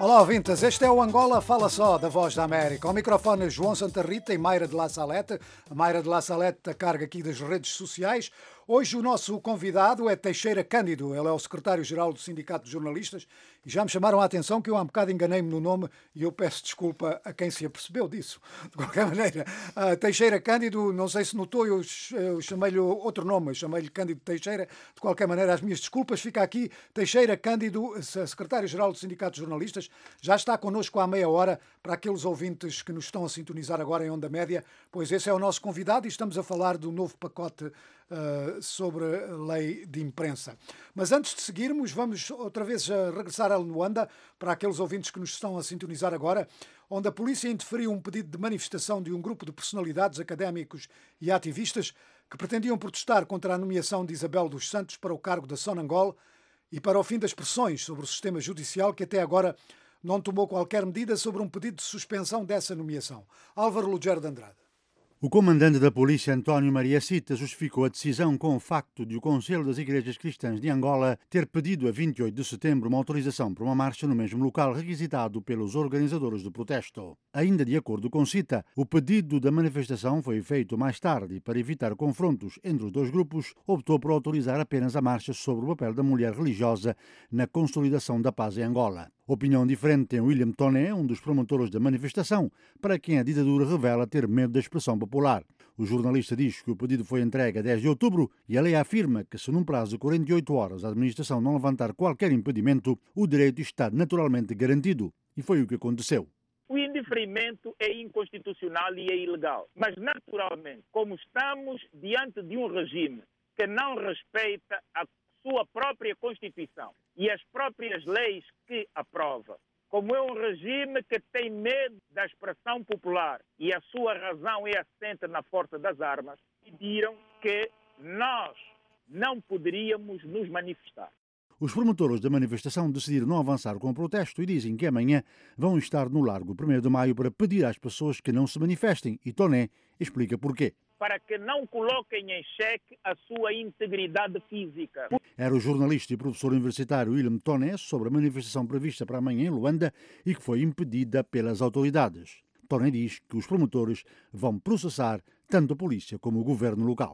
Olá, ouvintes. Este é o Angola Fala Só, da Voz da América. Ao microfone João Santa Rita e Mayra de La Salete. A Mayra de La Salete a cargo aqui das redes sociais. Hoje o nosso convidado é Teixeira Cândido. Ele é o secretário-geral do Sindicato de Jornalistas e já me chamaram a atenção que eu há um bocado enganei-me no nome e eu peço desculpa a quem se apercebeu disso. De qualquer maneira, uh, Teixeira Cândido, não sei se notou, eu, eu chamei-lhe outro nome, chamei-lhe Cândido Teixeira. De qualquer maneira, as minhas desculpas. Fica aqui Teixeira Cândido, secretário-geral do Sindicato de Jornalistas. Já está connosco há meia hora para aqueles ouvintes que nos estão a sintonizar agora em onda média, pois esse é o nosso convidado e estamos a falar do novo pacote uh, sobre a lei de imprensa. Mas antes de seguirmos, vamos outra vez uh, regressar a Luanda para aqueles ouvintes que nos estão a sintonizar agora, onde a polícia interferiu um pedido de manifestação de um grupo de personalidades, académicos e ativistas que pretendiam protestar contra a nomeação de Isabel dos Santos para o cargo da Sonangol e para o fim das pressões sobre o sistema judicial que até agora não tomou qualquer medida sobre um pedido de suspensão dessa nomeação. Álvaro Lugero de Andrade. O comandante da polícia, António Maria Cita, justificou a decisão com o facto de o Conselho das Igrejas Cristãs de Angola ter pedido a vinte e oito de setembro uma autorização para uma marcha no mesmo local requisitado pelos organizadores do protesto. Ainda de acordo com Cita, o pedido da manifestação foi feito mais tarde e, para evitar confrontos entre os dois grupos, optou por autorizar apenas a marcha sobre o papel da mulher religiosa na consolidação da paz em Angola. Opinião diferente tem William Toné, um dos promotores da manifestação, para quem a ditadura revela ter medo da expressão popular. O jornalista diz que o pedido foi entregue a dez de outubro e a lei afirma que, se num prazo de quarenta e oito horas a administração não levantar qualquer impedimento, o direito está naturalmente garantido. E foi o que aconteceu. O indeferimento é inconstitucional e é ilegal. Mas, naturalmente, como estamos diante de um regime que não respeita a sua própria Constituição e as próprias leis que aprova, como é um regime que tem medo da expressão popular e a sua razão é assente na força das armas, pediram que nós não poderíamos nos manifestar. Os promotores da manifestação decidiram não avançar com o protesto e dizem que amanhã vão estar no Largo primeiro de Maio para pedir às pessoas que não se manifestem. E Toné explica porquê. Para que não coloquem em xeque a sua integridade física. Era o jornalista e professor universitário William Toné sobre a manifestação prevista para amanhã em Luanda e que foi impedida pelas autoridades. Toné diz que os promotores vão processar tanto a polícia como o governo local.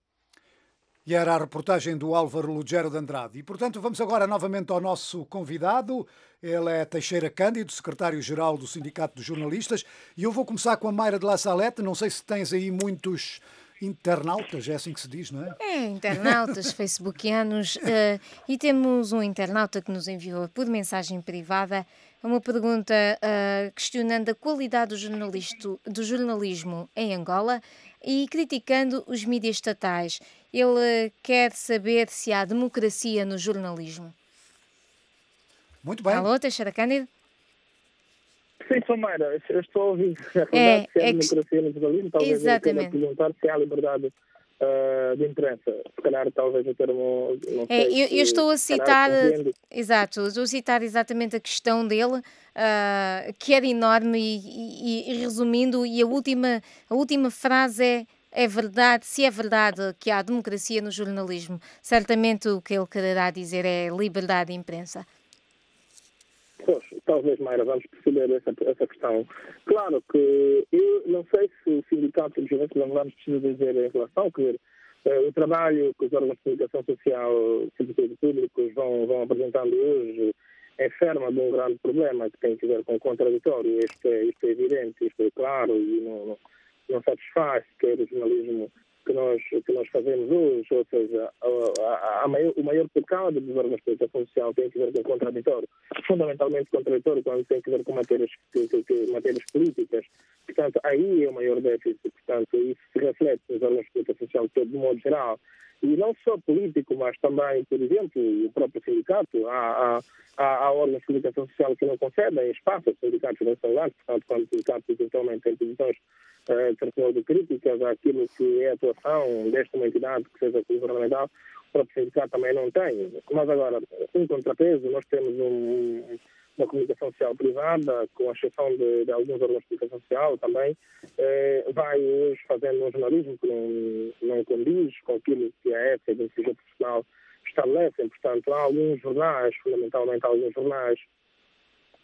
E era a reportagem do Álvaro Lugero de Andrade. E, portanto, vamos agora novamente ao nosso convidado. Ele é Teixeira Cândido, secretário-geral do Sindicato dos Jornalistas. E eu vou começar com a Mayra de La Salete. Não sei se tens aí muitos internautas, é assim que se diz, não é? É, internautas, facebookianos. Uh, e temos um internauta que nos enviou por mensagem privada uma pergunta uh, questionando a qualidade do, do jornalismo em Angola e criticando os mídias estatais. Ele quer saber se há democracia no jornalismo. Muito bem. Alô, Teixeira Cândido? Sim, Someira, eu estou a ouvir. É, se há é democracia no jornalismo, talvez exatamente. eu queira perguntar se há liberdade uh, de imprensa. Se calhar, talvez o termo... Não é, sei eu, se, eu estou a citar... Calhar, exato, estou a citar exatamente a questão dele, uh, que era enorme e, e, e resumindo, e a última, a última frase é É verdade, se é verdade que há democracia no jornalismo, certamente o que ele quererá dizer é liberdade de imprensa. Pois, talvez, Mayra, vamos perceber essa, essa questão. Claro que eu não sei se o Sindicato de Jornalistas angolanos precisa dizer em relação, quer dizer, eh, o trabalho que os órgãos de comunicação social, serviços públicos vão, vão apresentando hoje enferma de um grande problema que tem a ver com o contraditório. Isto é, isto é evidente, isto é claro e não... não não satisfaz quer o jornalismo que nós, que nós fazemos hoje, ou seja, a, a, a maior, o maior pecado dos órgãos de comunicação social tem que ver com o contraditório, fundamentalmente contraditório quando tem que ver com matérias, que, que, que, matérias políticas. Portanto, aí é o maior déficit, portanto, isso se reflete nos órgãos de comunicação social de modo geral. E não só político, mas também, por exemplo, o próprio sindicato. Há, há, há órgãos de comunicação social que não concedem espaço aos sindicatos nacionais, portanto, quando o sindicato eventualmente tem posições uh, de críticas àquilo que é a atuação desta uma entidade que seja governamental, o próprio sindicato também não tem. Mas agora, em contrapeso, nós temos um, uma comunicação social privada, com a exceção de, de alguns órgãos de comunicação social também, eh, vai hoje fazendo um jornalismo que não, não condiz com aquilo que a ética de ensino profissional estabelecem. Portanto, há alguns jornais, fundamentalmente alguns jornais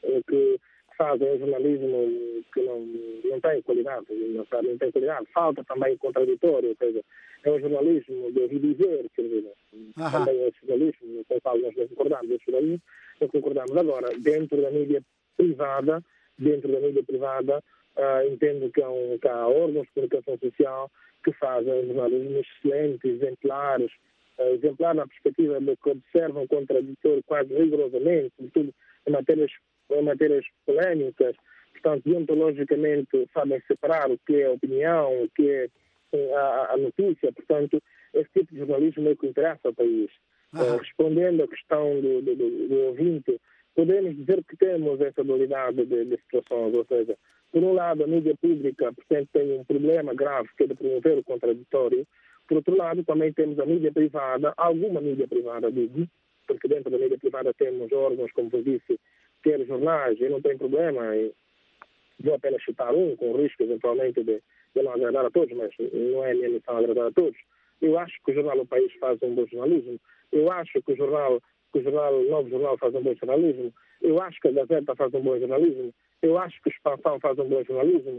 que fazem um jornalismo que não, não tem qualidade, não, sabe, não tem qualidade, falta também contraditório, ou seja, é um jornalismo de dizer, quer dizer, Aham. também é jornalismo, com o qual nós não concordamos, é jornalismo, não concordamos. Agora, dentro da mídia privada, dentro da mídia privada, uh, entendo que há, um, que há órgãos de comunicação social que fazem um jornalismo excelente, exemplares, uh, exemplar na perspectiva de que observam o contraditório quase rigorosamente, sobretudo em matérias, em matérias polémicas, portanto, deontologicamente sabem separar o que é a opinião, o que é a, a notícia, portanto, esse tipo de jornalismo é o que interessa ao país. Uh, respondendo à questão do, do, do, do ouvinte, podemos dizer que temos essa dualidade de, de situações, ou seja, por um lado a mídia pública, portanto, tem um problema grave que é de promover o contraditório, por outro lado também temos a mídia privada, alguma mídia privada, digo, porque dentro da mídia privada temos órgãos, como vos disse, ter jornais, e não tem problema, e vou apenas citar um, com o risco eventualmente de, de não agradar a todos, mas não é a minha missão agradar a todos. Eu acho que o jornal O País faz um bom jornalismo, eu acho que o jornal, que o jornal o Novo Jornal faz um bom jornalismo, eu acho que a Gazeta faz um bom jornalismo, eu acho que o Expansão faz um bom jornalismo.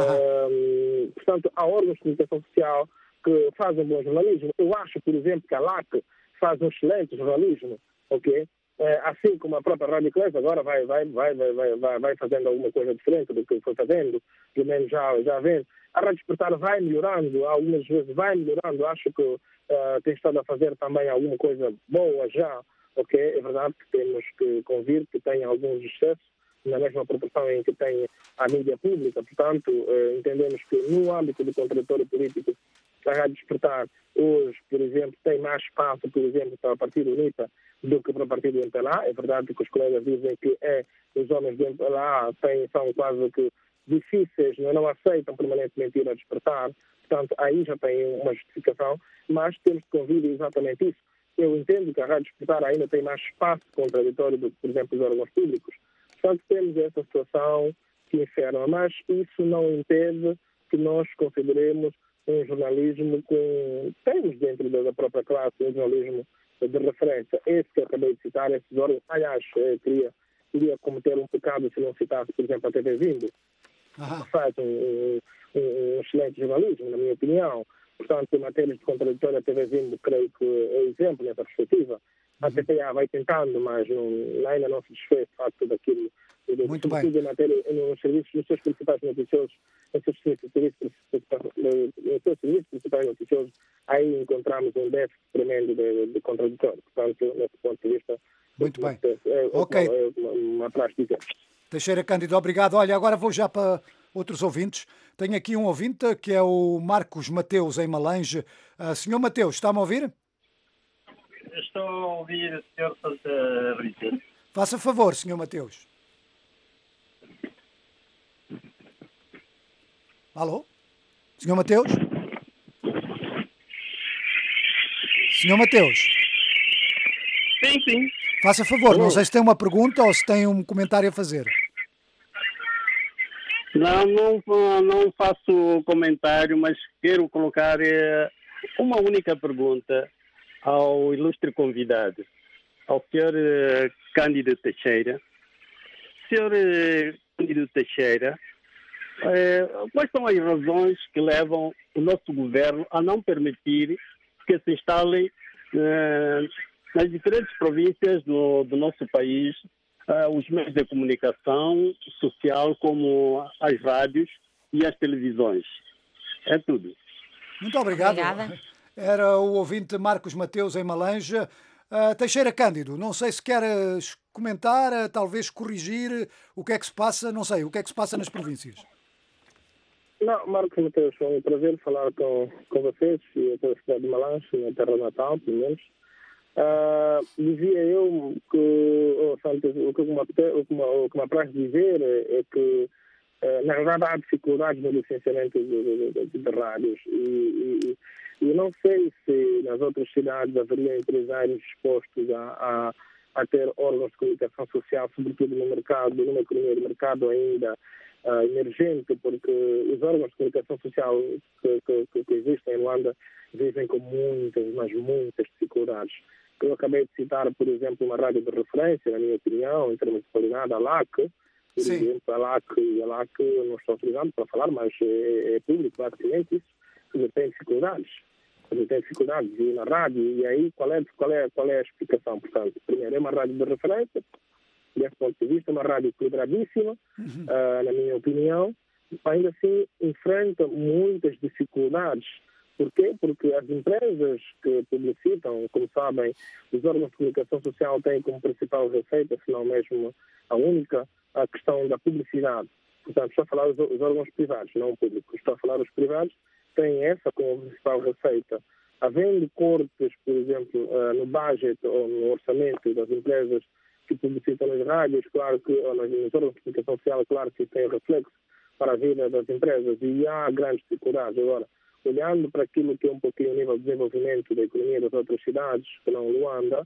Um, portanto, há órgãos de comunicação social que fazem um bom jornalismo. Eu acho, por exemplo, que a L A C faz um excelente jornalismo, ok? É, assim como a própria Rádio Eclésia agora vai, vai, vai, vai, vai, vai fazendo alguma coisa diferente do que foi fazendo, pelo menos já, já vendo. A Rádio Despertar vai melhorando, algumas vezes vai melhorando, acho que uh, tem estado a fazer também alguma coisa boa já, ok? É verdade que temos que convir que tem alguns excessos, na mesma proporção em que tem a mídia pública, portanto, uh, entendemos que no âmbito do contraditório político, a Rádio Despertar hoje, por exemplo, tem mais espaço, por exemplo, para o Partido UNITA do que para o Partido M P L A. É verdade que os colegas dizem que é, os homens do M P L A têm, são quase que difíceis, não, não aceitam permanentemente ir a Despertar, portanto, aí já tem uma justificação, mas temos que convir exatamente isso. Eu entendo que a Rádio Despertar ainda tem mais espaço contraditório do que, por exemplo, os órgãos públicos. Portanto, temos essa situação que inferna, mas isso não impede que nós consideremos um jornalismo com... Temos dentro da própria classe um jornalismo de referência. Esse que eu acabei de citar, esses órgãos, aliás, eu queria, queria cometer um pecado se não citasse, por exemplo, a T V Vindo, que faz um, um, um excelente jornalismo, na minha opinião. Portanto, em matérias de contraditório, a T V Vindo, creio que é exemplo nessa perspectiva. A T P A vai tentando, mas não, ainda não se desfez, de facto, daquilo. Muito bem. Em matéria, nos serviços, nos seus principais noticiosos, nos seus serviços, nos seus serviços principais noticiosos, aí encontramos um déficit tremendo de, de contraditório. Portanto, nesse ponto de vista, muito bem. É, é, ok. É uma, uma praxe de exemplo. Teixeira Cândido, obrigado. Olha, agora vou já para outros ouvintes. Tenho aqui um ouvinte que é o Marcos Mateus, em Malange. Uh, senhor Mateus, está-me a ouvir? Estou a ouvir o senhor Santa Rita. Faça favor, senhor Mateus. Alô? senhor Mateus? senhor Mateus? Sim, sim. Faça favor, Alô? Não sei se tem uma pergunta ou se tem um comentário a fazer. Não, não, não faço comentário, mas quero colocar eh, uma única pergunta ao ilustre convidado, ao senhor eh, Cândido Teixeira. senhor eh, Cândido Teixeira, eh, quais são as razões que levam o nosso governo a não permitir que se instalem eh, nas diferentes províncias do, do nosso país eh, os meios de comunicação social, como as rádios e as televisões? É tudo. Muito obrigado. Obrigada. Era o ouvinte Marcos Mateus, em Malange. Uh, Teixeira Cândido, não sei se queres comentar, uh, talvez corrigir o que é que se passa, não sei, o que é que se passa nas províncias. Não, Marcos Mateus, foi um prazer falar com, com vocês e a cidade de Malange, minha terra natal, pelo menos. Uh, dizia eu que oh, Santos, o que me, o que me, o que me apraz dizer é, é que uh, na verdade há dificuldades no licenciamento de, de, de, de rádios e, e, e não sei se nas outras cidades haveriam empresários dispostos a, a, a ter órgãos de comunicação social, sobretudo no mercado, numa economia de mercado ainda uh, emergente, porque os órgãos de comunicação social que, que, que existem em Luanda vivem com muitas, mas muitas dificuldades. Eu acabei de citar, por exemplo, uma rádio de referência, na minha opinião, em termos de qualidade, a L A C. Por Sim. exemplo, a L A C, a L A C, eu não estou autorizado para falar, mas é, é público, basicamente, isso, que tem dificuldades. Que tem dificuldades de ir na rádio, e aí qual é, qual, é, qual é a explicação? Portanto, primeiro, é uma rádio de referência, desse ponto de vista, uma rádio equilibradíssima, uhum. uh, na minha opinião, ainda assim enfrenta muitas dificuldades. Porquê? Porque as empresas que publicitam, como sabem, os órgãos de comunicação social têm como principal receita, se não mesmo a única, a questão da publicidade. Portanto, estou a falar os, os órgãos privados, não o público. Estou a falar os privados, têm essa como principal receita. Havendo cortes, por exemplo, uh, no budget ou no orçamento das empresas que publicitam nas rádios, claro que, ou nas, nos órgãos de comunicação social, claro que tem reflexo para a vida das empresas e há grandes dificuldades. Agora, olhando para aquilo que é um pouquinho o nível de desenvolvimento da economia das outras cidades, que não Luanda,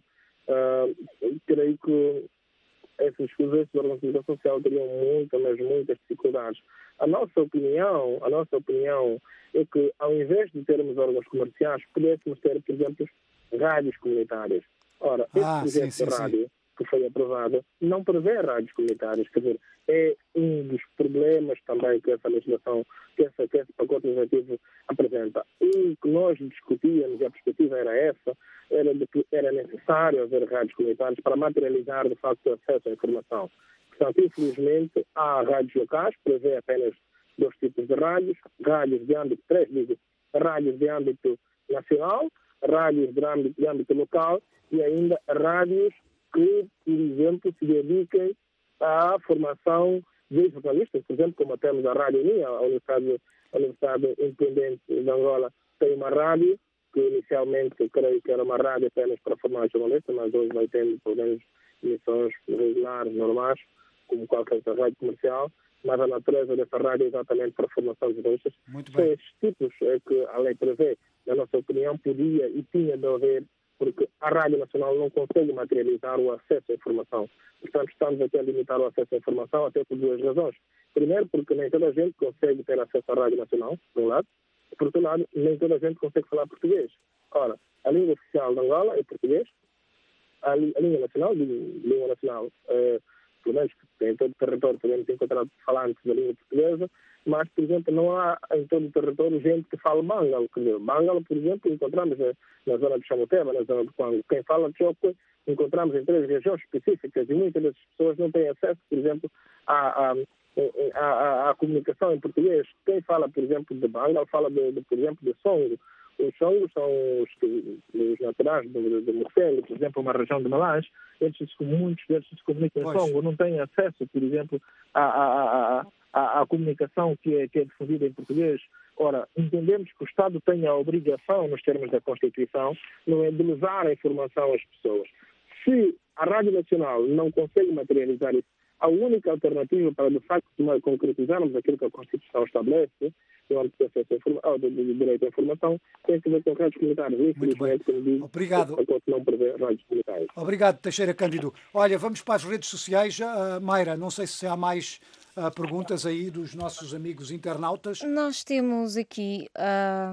uh, creio que esses, esses órgãos de comunicação social teriam muitas, mas muitas dificuldades. A nossa opinião, a nossa opinião é que, ao invés de termos órgãos comerciais, pudéssemos ter, por exemplo, rádios comunitárias. Ora, esse ah, projeto sim, de sim, rádio sim. que foi aprovado não prevê rádios comunitárias, quer dizer, é um dos problemas também que essa legislação, que, essa, que esse pacote legislativo apresenta. O que nós discutíamos, e a perspectiva era essa, era de que era necessário haver rádios comunitárias para materializar, de facto, o acesso à informação. Portanto, infelizmente, há rádios locais, prevê apenas dois tipos de rádios, rádios de âmbito, três, digo, rádios de âmbito nacional, rádios de âmbito, de âmbito local e ainda rádios que, por exemplo, se dediquem à formação de jornalistas, por exemplo, como temos a Rádio Unia, a Universidade, a Universidade Independente de Angola tem uma rádio, que inicialmente eu creio que era uma rádio apenas para formar jornalistas, mas hoje vai tendo, pelo menos, emissões regulares, normais, como qualquer outra rádio comercial, mas a natureza dessa rádio é exatamente para a formação de jornalistas. Muito São bem. esses tipos é que a lei prevê, na nossa opinião, podia e tinha de haver, porque a Rádio Nacional não consegue materializar o acesso à informação. Portanto, estamos até a limitar o acesso à informação até por duas razões. Primeiro, porque nem toda a gente consegue ter acesso à Rádio Nacional, por um lado, e por outro lado, nem toda a gente consegue falar português. Ora, a língua oficial de Angola é português, a, li- a língua nacional, digo, língua nacional, é, pelo menos em todo o território podemos encontrar falantes da língua portuguesa, mas, por exemplo, não há em todo o território gente que fala Bangala. Quer dizer, Bangala, por exemplo, encontramos na, na zona de Chamoteba, na zona de Kwango. Quem fala Chokwe, encontramos em três regiões específicas e muitas dessas pessoas não têm acesso, por exemplo, à, à, à, à comunicação em português. Quem fala, por exemplo, de Bangala, fala, de, de, por exemplo, de Songo. Os Songos são os, os naturais de, de Morcelo, por exemplo, uma região de Malães. Estes, muitos deles se comunicam em Songo, não têm acesso, por exemplo, à, à, à, à, à comunicação que é, que é difundida em português. Ora, entendemos que o Estado tem a obrigação, nos termos da Constituição, não é de levar a informação às pessoas. Se a Rádio Nacional não consegue materializar isso, a única alternativa para, de facto, concretizarmos aquilo que a Constituição estabelece, no âmbito do acesso à informação, do, do direito à informação, tem que ver com rádios comunitárias. Infelizmente, como digo, obrigado. não prevê rádios comunitárias. Obrigado, Teixeira Cândido. Olha, vamos para as redes sociais. Uh, Mayra, não sei se há mais uh, perguntas aí dos nossos amigos internautas. Nós temos aqui uh,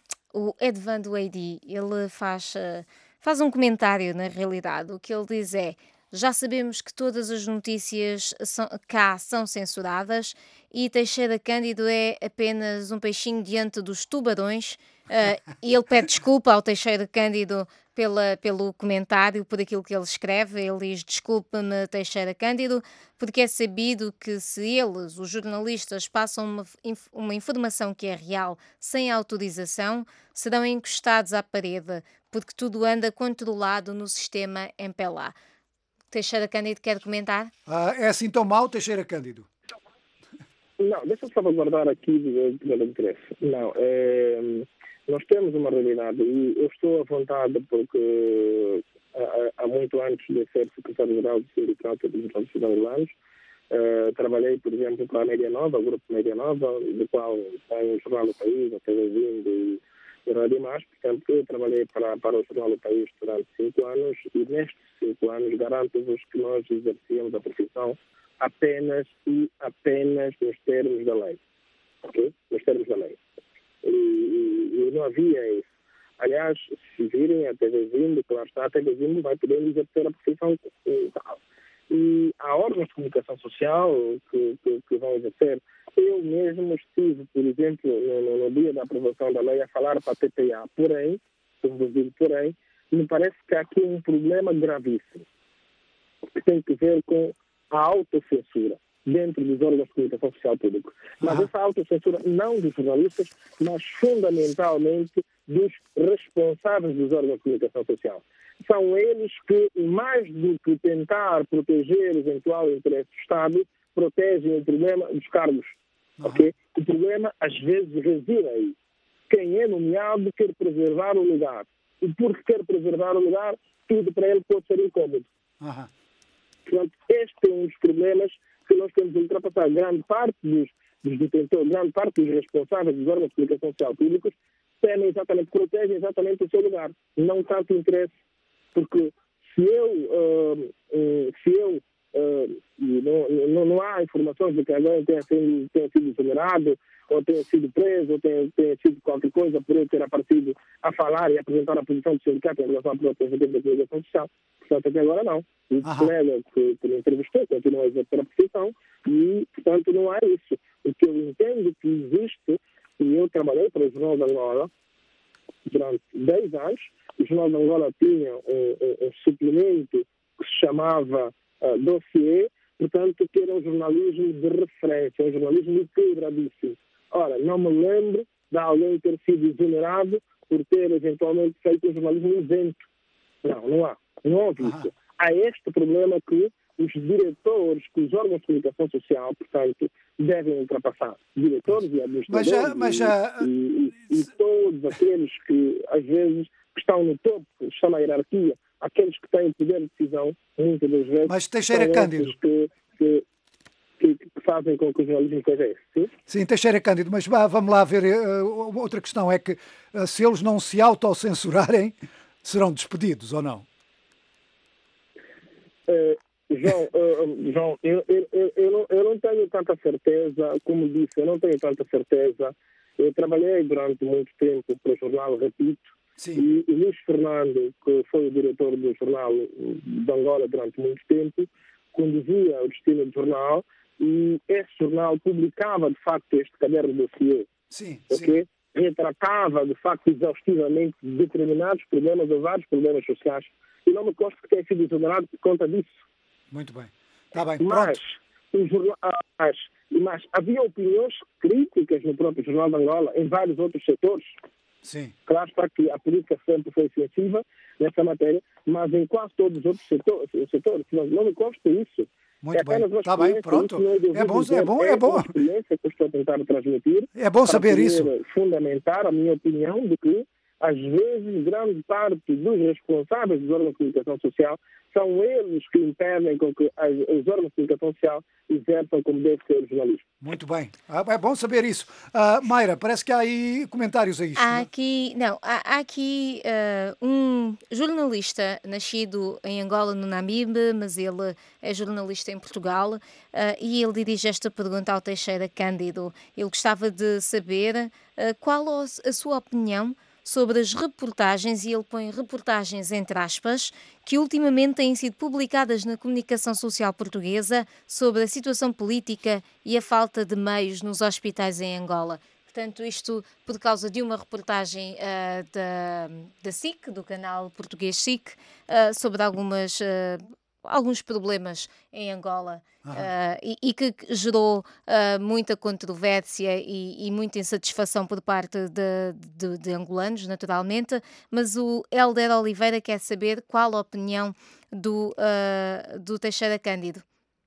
o Edvando Eidi. Ele faz, uh, faz um comentário, na realidade. O que ele diz é: já sabemos que todas as notícias são, cá são censuradas e Teixeira Cândido é apenas um peixinho diante dos tubarões. Uh, e ele pede desculpa ao Teixeira Cândido pela, pelo comentário, por aquilo que ele escreve. Ele diz: desculpa-me, Teixeira Cândido, porque é sabido que se eles, os jornalistas, passam uma, uma informação que é real sem autorização, serão encostados à parede, porque tudo anda controlado no sistema M P L A. Teixeira Cândido quer comentar? Ah, é assim tão mau, Teixeira Cândido? Não, deixa eu salvaguardar aqui de primeiro interesse. Não, é, nós temos uma realidade e eu estou à vontade porque há, há muito antes de ser secretário-geral do Sindicato dos Jornalistas Angolanos, uh, trabalhei, por exemplo, para a Média Nova, o Grupo Média Nova, do qual tem o Jornal do País, a T V Vindo e e Rádio Mais. Portanto, eu trabalhei para, para o Jornal do País durante cinco anos e nestes cinco anos garanto-vos que nós exercíamos a profissão apenas e apenas nos termos da lei. Ok? Nos termos da lei. E, e, e não havia isso. Aliás, se virem a T V Zimbo, claro está, a T V Zimbo vai poder exercer a profissão e tal. E há órgãos de comunicação social que, que, que vão exercer. Eu mesmo estive, por exemplo, no, no dia da aprovação da lei a falar para a T P A. Porém, porém, me parece que há aqui um problema gravíssimo que tem que ver com a autocensura dentro dos órgãos de comunicação social público. Mas essa autocensura não dos jornalistas, mas fundamentalmente dos responsáveis dos órgãos de comunicação social. São eles que, mais do que tentar proteger o eventual interesse do Estado, protegem o problema dos cargos. Uhum. Okay? O problema, às vezes, reside aí. Quem é nomeado quer preservar o lugar. E porque quer preservar o lugar, tudo para ele pode ser incômodo. Uhum. Portanto, este é um dos problemas que nós temos de ultrapassar. Grande parte dos, dos detentores, grande parte dos responsáveis dos órgãos de comunicação social públicos temem exatamente, protegem exatamente o seu lugar. Não tanto interesse. Porque se eu, uh, uh, se eu uh, não, não, não há informações de que alguém tenha sido, tenha sido exonerado, ou tenha sido preso, ou tenha, tenha sido qualquer coisa por eu ter aparecido a falar e apresentar a posição do sindicato em relação à proteção da comunicação social. Portanto, até agora não. O colega que, que me entrevistou continua a exercer a profissão e, portanto, não há isso. O que eu entendo que existe, e eu trabalhei para o Jornal de Angola durante dez anos, o Jornal de Angola tinha um, um, um suplemento que se chamava uh, dossiê, portanto, que era um jornalismo de referência, um jornalismo quebradíssimo. Ora, não me lembro de alguém ter sido exonerado por ter eventualmente feito um jornalismo isento. Não, não há. Não houve isso. Há este problema que os diretores, que os órgãos de comunicação social, portanto, devem ultrapassar. Diretores e administradores mas já, mas já... E, e, e todos aqueles que, às vezes, estão no topo, estão na hierarquia, aqueles que têm poder de decisão, muitas das vezes, mas Teixeira Cândido que, que, que, que fazem com que o jornalismo seja esse. Sim? Sim, Teixeira Cândido, mas vamos lá ver, uh, outra questão é que uh, se eles não se autocensurarem, serão despedidos ou não? Uh, João, uh, João eu, eu, eu, eu, não, eu não tenho tanta certeza, como disse, eu não tenho tanta certeza. Eu trabalhei durante muito tempo para o jornal, repito, Sim. e o Luís Fernando, que foi o diretor do jornal de Angola durante muito tempo, conduzia o destino do jornal e esse jornal publicava, de facto, este caderno de dossiê. Sim, okay? sim. Retratava, de facto, exaustivamente determinados problemas ou vários problemas sociais. E não me consta que tenha sido exonerado por conta disso. Muito bem. Está bem, mas, pronto. o jornal, mas, mas havia opiniões críticas no próprio Jornal de Angola, em vários outros setores. Sim. Claro está que a política sempre foi sensível nessa matéria, mas em quase todos os outros setores, setores não, não me consta isso. Muito é bem, está bem, pronto. É bom, é bom, é bom. É experiência que eu estou a tentar transmitir. É bom saber isso. Fundamentar a minha opinião de que, às vezes, grande parte dos responsáveis dos órgãos de comunicação social são eles que impedem com que as, os órgãos de comunicação social exerçam como deve ser o jornalismo. Muito bem. É bom saber isso. Uh, Mayra, parece que há aí comentários a isto. Há aqui, não, há, há aqui uh, um jornalista nascido em Angola, no Namibe, mas ele é jornalista em Portugal, uh, e ele dirige esta pergunta ao Teixeira Cândido. Ele gostava de saber uh, qual a sua opinião sobre as reportagens, e ele põe reportagens entre aspas, que ultimamente têm sido publicadas na comunicação social portuguesa sobre a situação política e a falta de meios nos hospitais em Angola. Portanto, isto por causa de uma reportagem uh, da, da S I C, do canal português S I C, uh, sobre algumas... Uh, alguns problemas em Angola uh, e, e que gerou uh, muita controvérsia e, e muita insatisfação por parte de, de, de angolanos, naturalmente, mas o Hélder Oliveira quer saber qual a opinião do, uh, do Teixeira Cândido.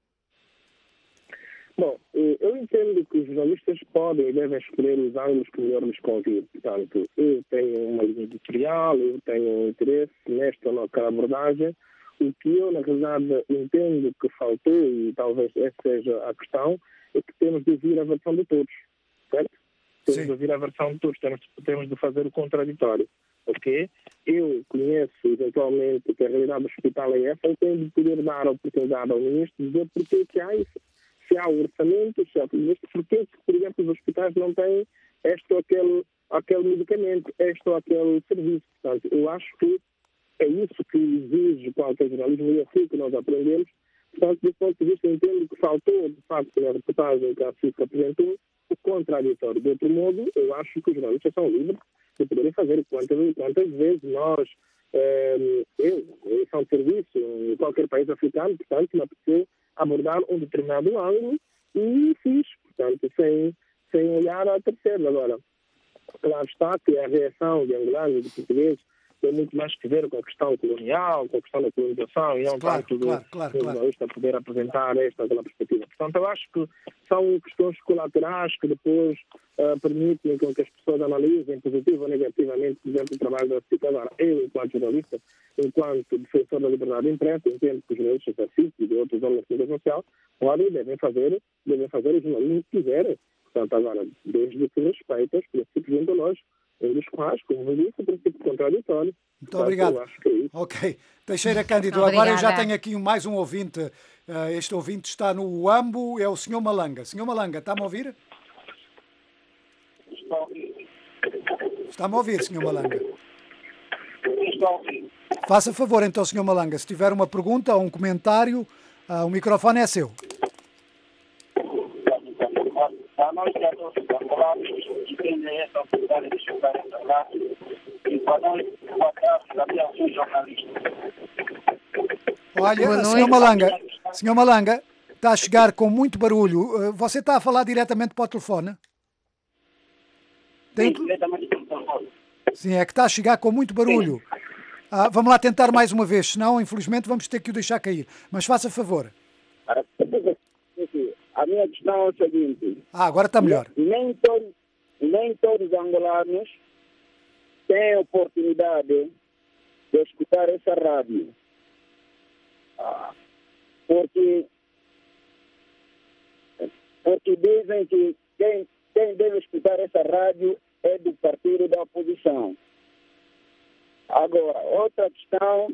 Bom, eu entendo que os jornalistas podem e devem escolher os ângulos que melhor lhes convém. Portanto, eu tenho uma linha editorial, eu tenho um interesse nesta ou naquela abordagem. O que eu, na realidade, entendo que faltou, e talvez essa seja a questão, é que temos de ouvir a versão de todos, certo? Temos Sim. de ouvir a versão de todos, temos, temos de fazer o contraditório, ok? Eu conheço, eventualmente, que a realidade do hospital é essa, eu tenho de poder dar a oportunidade ao ministro de dizer porque que há isso. Se há o orçamento, se há tudo isto, porque, por exemplo, os hospitais não têm este ou aquele aquele medicamento, este ou aquele serviço. Portanto, eu acho que é isso que exige qualquer jornalismo e é assim que nós aprendemos. Portanto, desse ponto de vista, eu entendo que faltou, de facto, na reportagem que a C I C apresentou, o contraditório. De outro modo, eu acho que os jornalistas são livres de poderem fazer quantas, quantas vezes nós, eh, eu, em São de Serviço, em qualquer país africano, portanto, me apeteceu abordar um determinado ângulo e fiz, portanto, sem, sem olhar a terceiros. Agora, claro está que a reação de angolanos e de portugueses tem muito mais que ver com a questão colonial, com a questão da colonização, e não Claro, tanto claro, do claro, do claro. jornalista poder apresentar esta ou aquela perspectiva. Portanto, eu acho que são questões colaterais que depois ah, permitem com que as pessoas analisem positivo ou negativamente, por exemplo, o trabalho da C I C. Agora, eu, enquanto jornalista, enquanto defensor da liberdade de imprensa, entendo que os jornalistas da C I C e de outros órgãos de comunicação social podem e devem fazer, devem fazer o jornalismo que quiserem. Portanto, agora, desde que respeitem os princípios ontológicos, um dos quais, como eu disse, o princípio contraditório. Muito Portanto, obrigado. eu acho que é isso. Ok. Teixeira Cândido, Obrigada. agora eu já tenho aqui mais um ouvinte. Uh, este ouvinte está no Uambo, é o senhor Malanga. senhor Malanga, está-me a ouvir? Está-me a ouvir, senhor Malanga? Faça favor, então, senhor Malanga, se tiver uma pergunta ou um comentário, uh, o microfone é seu. A nós que todos os angolanos que têm essa oportunidade de chegar essa rádio e para nós, para trás, da aviação jornalista. Olha, senhor Malanga, senhor Malanga, está a chegar com muito barulho. Uh, Você está a falar diretamente para o telefone? Tem... Sim, diretamente para o telefone. Sim, é que está a chegar com muito barulho. Ah, vamos lá tentar mais uma vez, senão, infelizmente, vamos ter que o deixar cair. Mas faça favor. A minha questão é o seguinte. Ah, agora está melhor. Nem todos, nem todos os angolanos têm a oportunidade de escutar essa rádio. Ah, porque, porque dizem que quem, quem deve escutar essa rádio é do partido da oposição. Agora, outra questão,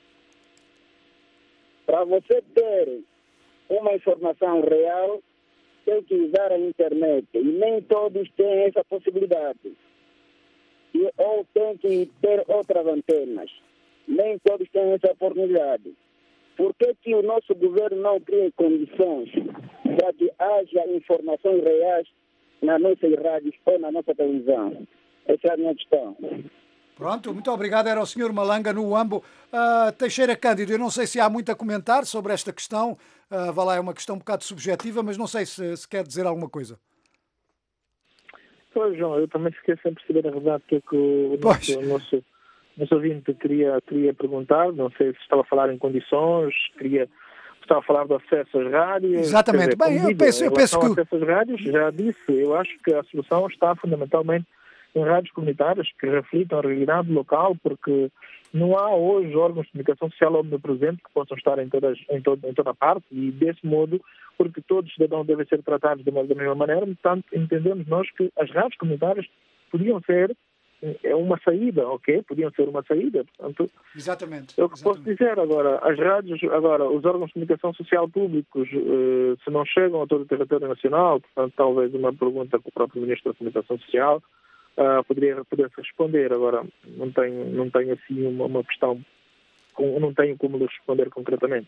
para você ter uma informação real, tem que usar a internet. E nem todos têm essa possibilidade. E, ou tem que ter outras antenas. Nem todos têm essa oportunidade. Por que que o nosso governo não cria condições para que haja informações reais nas nossas rádios ou na nossa televisão? Essa é a minha questão. Pronto, muito obrigado. Era o senhor Malanga no Uambo. Uh, Teixeira Cândido, eu não sei se há muito a comentar sobre esta questão. Uh, vá lá, é uma questão um bocado subjetiva, mas não sei se, se quer dizer alguma coisa. Pois, João, eu também fiquei sem perceber a verdade o que é que o nosso, o nosso, nosso ouvinte queria, queria perguntar. Não sei se estava a falar em condições, queria, estava a falar do acesso às rádios. Exatamente. Dizer, Bem, eu digo, penso, eu penso que... Em relação ao acesso às rádios, já disse, eu acho que a solução está fundamentalmente em rádios comunitárias que reflitam a realidade local, porque não há hoje órgãos de comunicação social omnipresentes que possam estar em, todas, em, todo, em toda parte, e desse modo, porque todos os cidadãos devem ser tratados da mesma maneira, portanto, entendemos nós que as rádios comunitárias podiam ser é uma saída, ok? Podiam ser uma saída, portanto... Exatamente. É o que exatamente. posso dizer agora. As rádios, agora, os órgãos de comunicação social públicos, eh, se não chegam a todo o território nacional, portanto, talvez uma pergunta que o próprio Ministro da Comunicação Social Uh, poderia, poderia responder. Agora, não tenho, não tenho assim uma, uma questão, com, não tenho como lhe responder concretamente.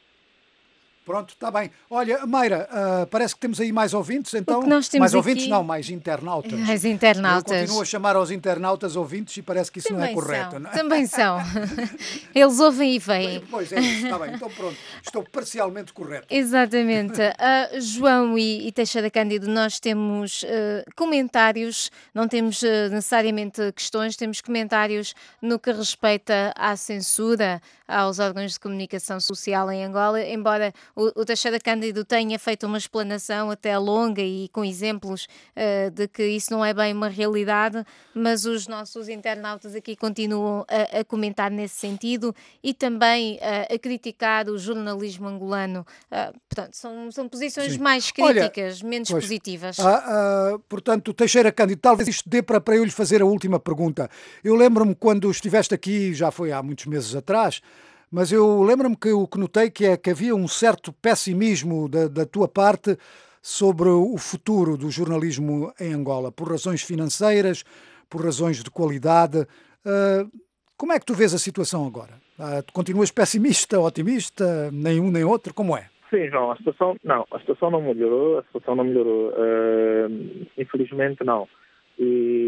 Pronto, está bem. Olha, Mayra, uh, parece que temos aí mais ouvintes, então... nós temos mais ouvintes aqui... não, mais internautas. Mais internautas. Eu continuo a chamar aos internautas ouvintes e parece que isso Também não é correto, são. não é? Também são. Eles ouvem e veem. Pois é, isso, está bem. Então pronto, estou parcialmente correto. Exatamente. Uh, João e, e Teixeira Cândido, nós temos uh, comentários, não temos uh, necessariamente questões, temos comentários no que respeita à censura aos órgãos de comunicação social em Angola, embora o, o Teixeira Cândido tenha feito uma explanação até longa e com exemplos uh, de que isso não é bem uma realidade, mas os nossos internautas aqui continuam a, a comentar nesse sentido e também uh, a criticar o jornalismo angolano. Uh, portanto, são, são posições Sim. mais críticas, Olha, menos pois, positivas. Ah, ah, portanto, Teixeira Cândido, talvez isto dê para, para eu lhe fazer a última pergunta. Eu lembro-me quando estiveste aqui, já foi há muitos meses atrás, mas eu lembro-me que o que notei que é que havia um certo pessimismo da, da tua parte sobre o futuro do jornalismo em Angola, por razões financeiras, por razões de qualidade. Uh, como é que tu vês a situação agora? Uh, tu continuas pessimista, otimista, nem um nem outro? Como é? Sim, João, a situação não, a situação não melhorou, a situação não melhorou, uh, infelizmente não. E,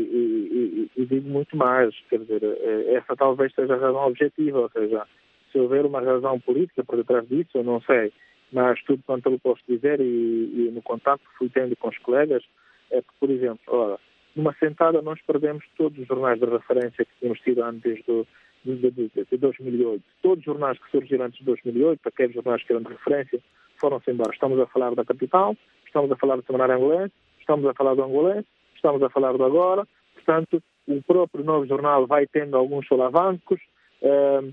e, e, e digo muito mais, quer dizer, essa talvez seja a razão objetiva, ou seja, se houver uma razão política por detrás disso, eu não sei, mas tudo quanto eu posso dizer e, e no contato que fui tendo com os colegas, é que, por exemplo, ora, numa sentada nós perdemos todos os jornais de referência que tínhamos tido antes do, de, de, de, de dois mil e oito. Todos os jornais que surgiram antes de dois mil e oito, aqueles jornais que eram de referência, foram-se embora. Estamos a falar da Capital, estamos a falar do Semanário Angolês, estamos a falar do Angolês, estamos a falar do Agora, portanto, o próprio novo jornal vai tendo alguns solavancos, uh,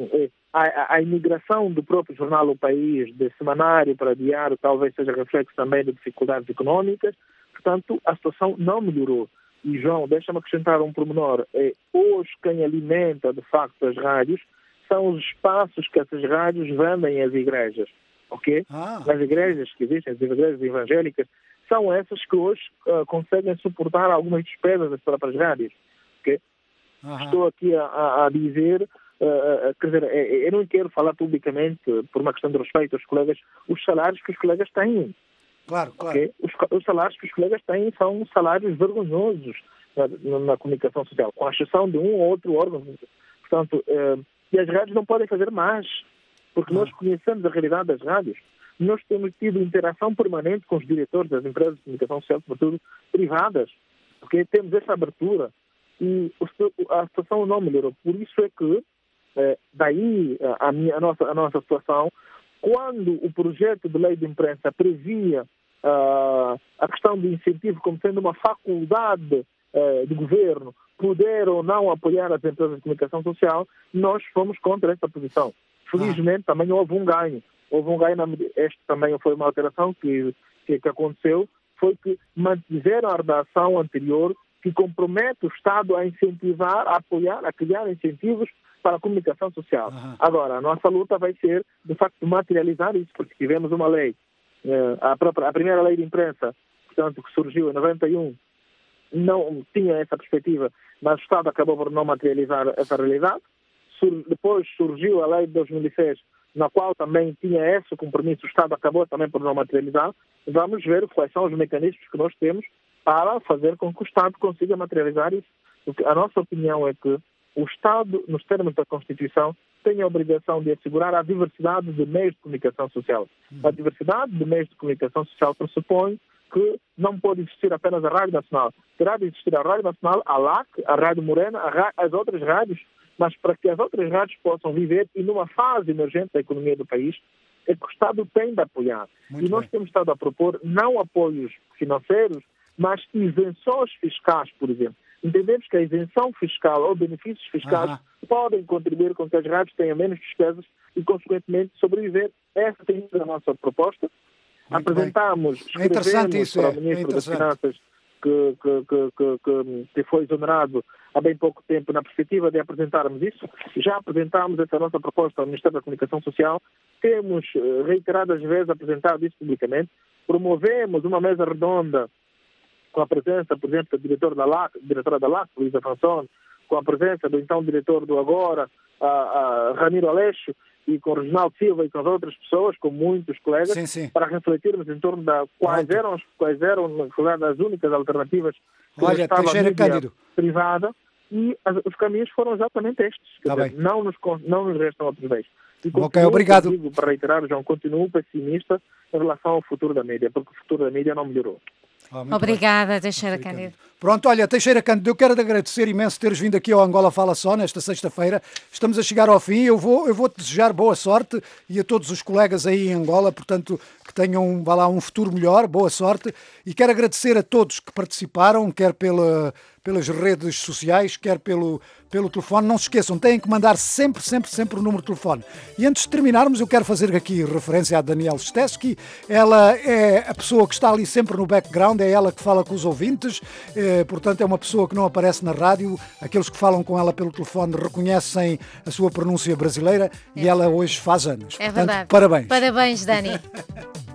a, a imigração do próprio jornal O País, de semanário para diário, talvez seja reflexo também de dificuldades económicas, portanto, a situação não melhorou. E, João, deixa-me acrescentar um pormenor, é, hoje quem alimenta, de facto, as rádios, são os espaços que essas rádios vendem às igrejas, ok? Ah. As igrejas que existem, as igrejas evangélicas, são essas que hoje uh, conseguem suportar algumas despesas das próprias rádios. Okay? Estou aqui a, a dizer, uh, quer dizer, eu não quero falar publicamente, por uma questão de respeito aos colegas, os salários que os colegas têm. Claro, claro. Okay? Os, os salários que os colegas têm são salários vergonhosos na, na comunicação social, com a exceção de um ou outro órgão. Portanto, uh, e as rádios não podem fazer mais, porque ah. nós conhecemos a realidade das rádios. Nós temos tido interação permanente com os diretores das empresas de comunicação social, sobretudo privadas, porque temos essa abertura e a situação não melhorou. Por isso é que, eh, daí a, minha, a, nossa, a nossa situação, quando o projeto de lei de imprensa previa uh, a questão do incentivo como sendo uma faculdade uh, do governo, poder ou não apoiar as empresas de comunicação social, nós fomos contra essa posição. Felizmente ah. também houve um ganho. Houve um ganho, este também foi uma alteração que, que, que aconteceu, foi que mantiveram a redação anterior que compromete o Estado a incentivar, a apoiar, a criar incentivos para a comunicação social. Uhum. Agora, a nossa luta vai ser, de facto, materializar isso, porque tivemos uma lei, a, própria, a primeira lei de imprensa, portanto, que surgiu em noventa e um, não tinha essa perspectiva, mas o Estado acabou por não materializar essa realidade. Sur, depois surgiu a lei de dois mil e seis, na qual também tinha esse compromisso, o Estado acabou também por não materializar. Vamos ver quais são os mecanismos que nós temos para fazer com que o Estado consiga materializar isso. Porque a nossa opinião é que o Estado, nos termos da Constituição, tem a obrigação de assegurar a diversidade de meios de comunicação social. A diversidade de meios de comunicação social pressupõe que não pode existir apenas a Rádio Nacional. Terá de existir a Rádio Nacional, a L A C, a Rádio Morena, a, as outras rádios, mas para que as outras rádios possam viver e numa fase emergente da economia do país, é que o Estado tem de apoiar. Muito e nós bem. Temos estado a propor não apoios financeiros, mas isenções fiscais, por exemplo. Entendemos que a isenção fiscal ou benefícios fiscais Aham. podem contribuir com que as rádios tenham menos despesas e, consequentemente, sobreviver. Essa tem sido a nossa proposta. Muito Apresentamos, é interessante isso, para é. o Ministro é das Finanças, que, que, que, que, que foi exonerado há bem pouco tempo, na perspectiva de apresentarmos isso. Já apresentámos essa nossa proposta ao Ministério da Comunicação Social. Temos reiteradas vezes apresentado isso publicamente. Promovemos uma mesa redonda com a presença, por exemplo, do diretor da L A C, diretora da L A C, Luísa Françon, com a presença do então diretor do Agora, a, a Ramiro Aleixo, e com o Reginaldo Silva e com as outras pessoas, com muitos colegas, sim, sim. para refletirmos em torno da quais Pronto. eram, quais eram, na verdade, as únicas alternativas que Olha, estava a mídia Cândido. privada, e as, os caminhos foram exatamente estes. Tá dizer, não, nos, não nos restam outros meios. E continuo, ok, obrigado. Digo, para reiterar, João, continuo pessimista em relação ao futuro da mídia, porque o futuro da mídia não melhorou. Ah, Obrigada, bem. Teixeira Cândido. Pronto, olha, Teixeira Cândido, eu quero te agradecer imenso teres vindo aqui ao Angola Fala Só nesta sexta-feira. Estamos a chegar ao fim. Eu vou, eu vou te desejar boa sorte e a todos os colegas aí em Angola, portanto, que tenham, vá lá, um futuro melhor, boa sorte. E quero agradecer a todos que participaram, quer pela, pelas redes sociais, quer pelo, pelo telefone. Não se esqueçam, têm que mandar sempre, sempre, sempre o número de telefone. E antes de terminarmos, eu quero fazer aqui referência à Daniela Steski. Ela é a pessoa que está ali sempre no background, é ela que fala com os ouvintes, é, portanto é uma pessoa que não aparece na rádio. Aqueles que falam com ela pelo telefone reconhecem a sua pronúncia brasileira é. E ela hoje faz anos. É portanto, verdade. Parabéns. Parabéns, Dani.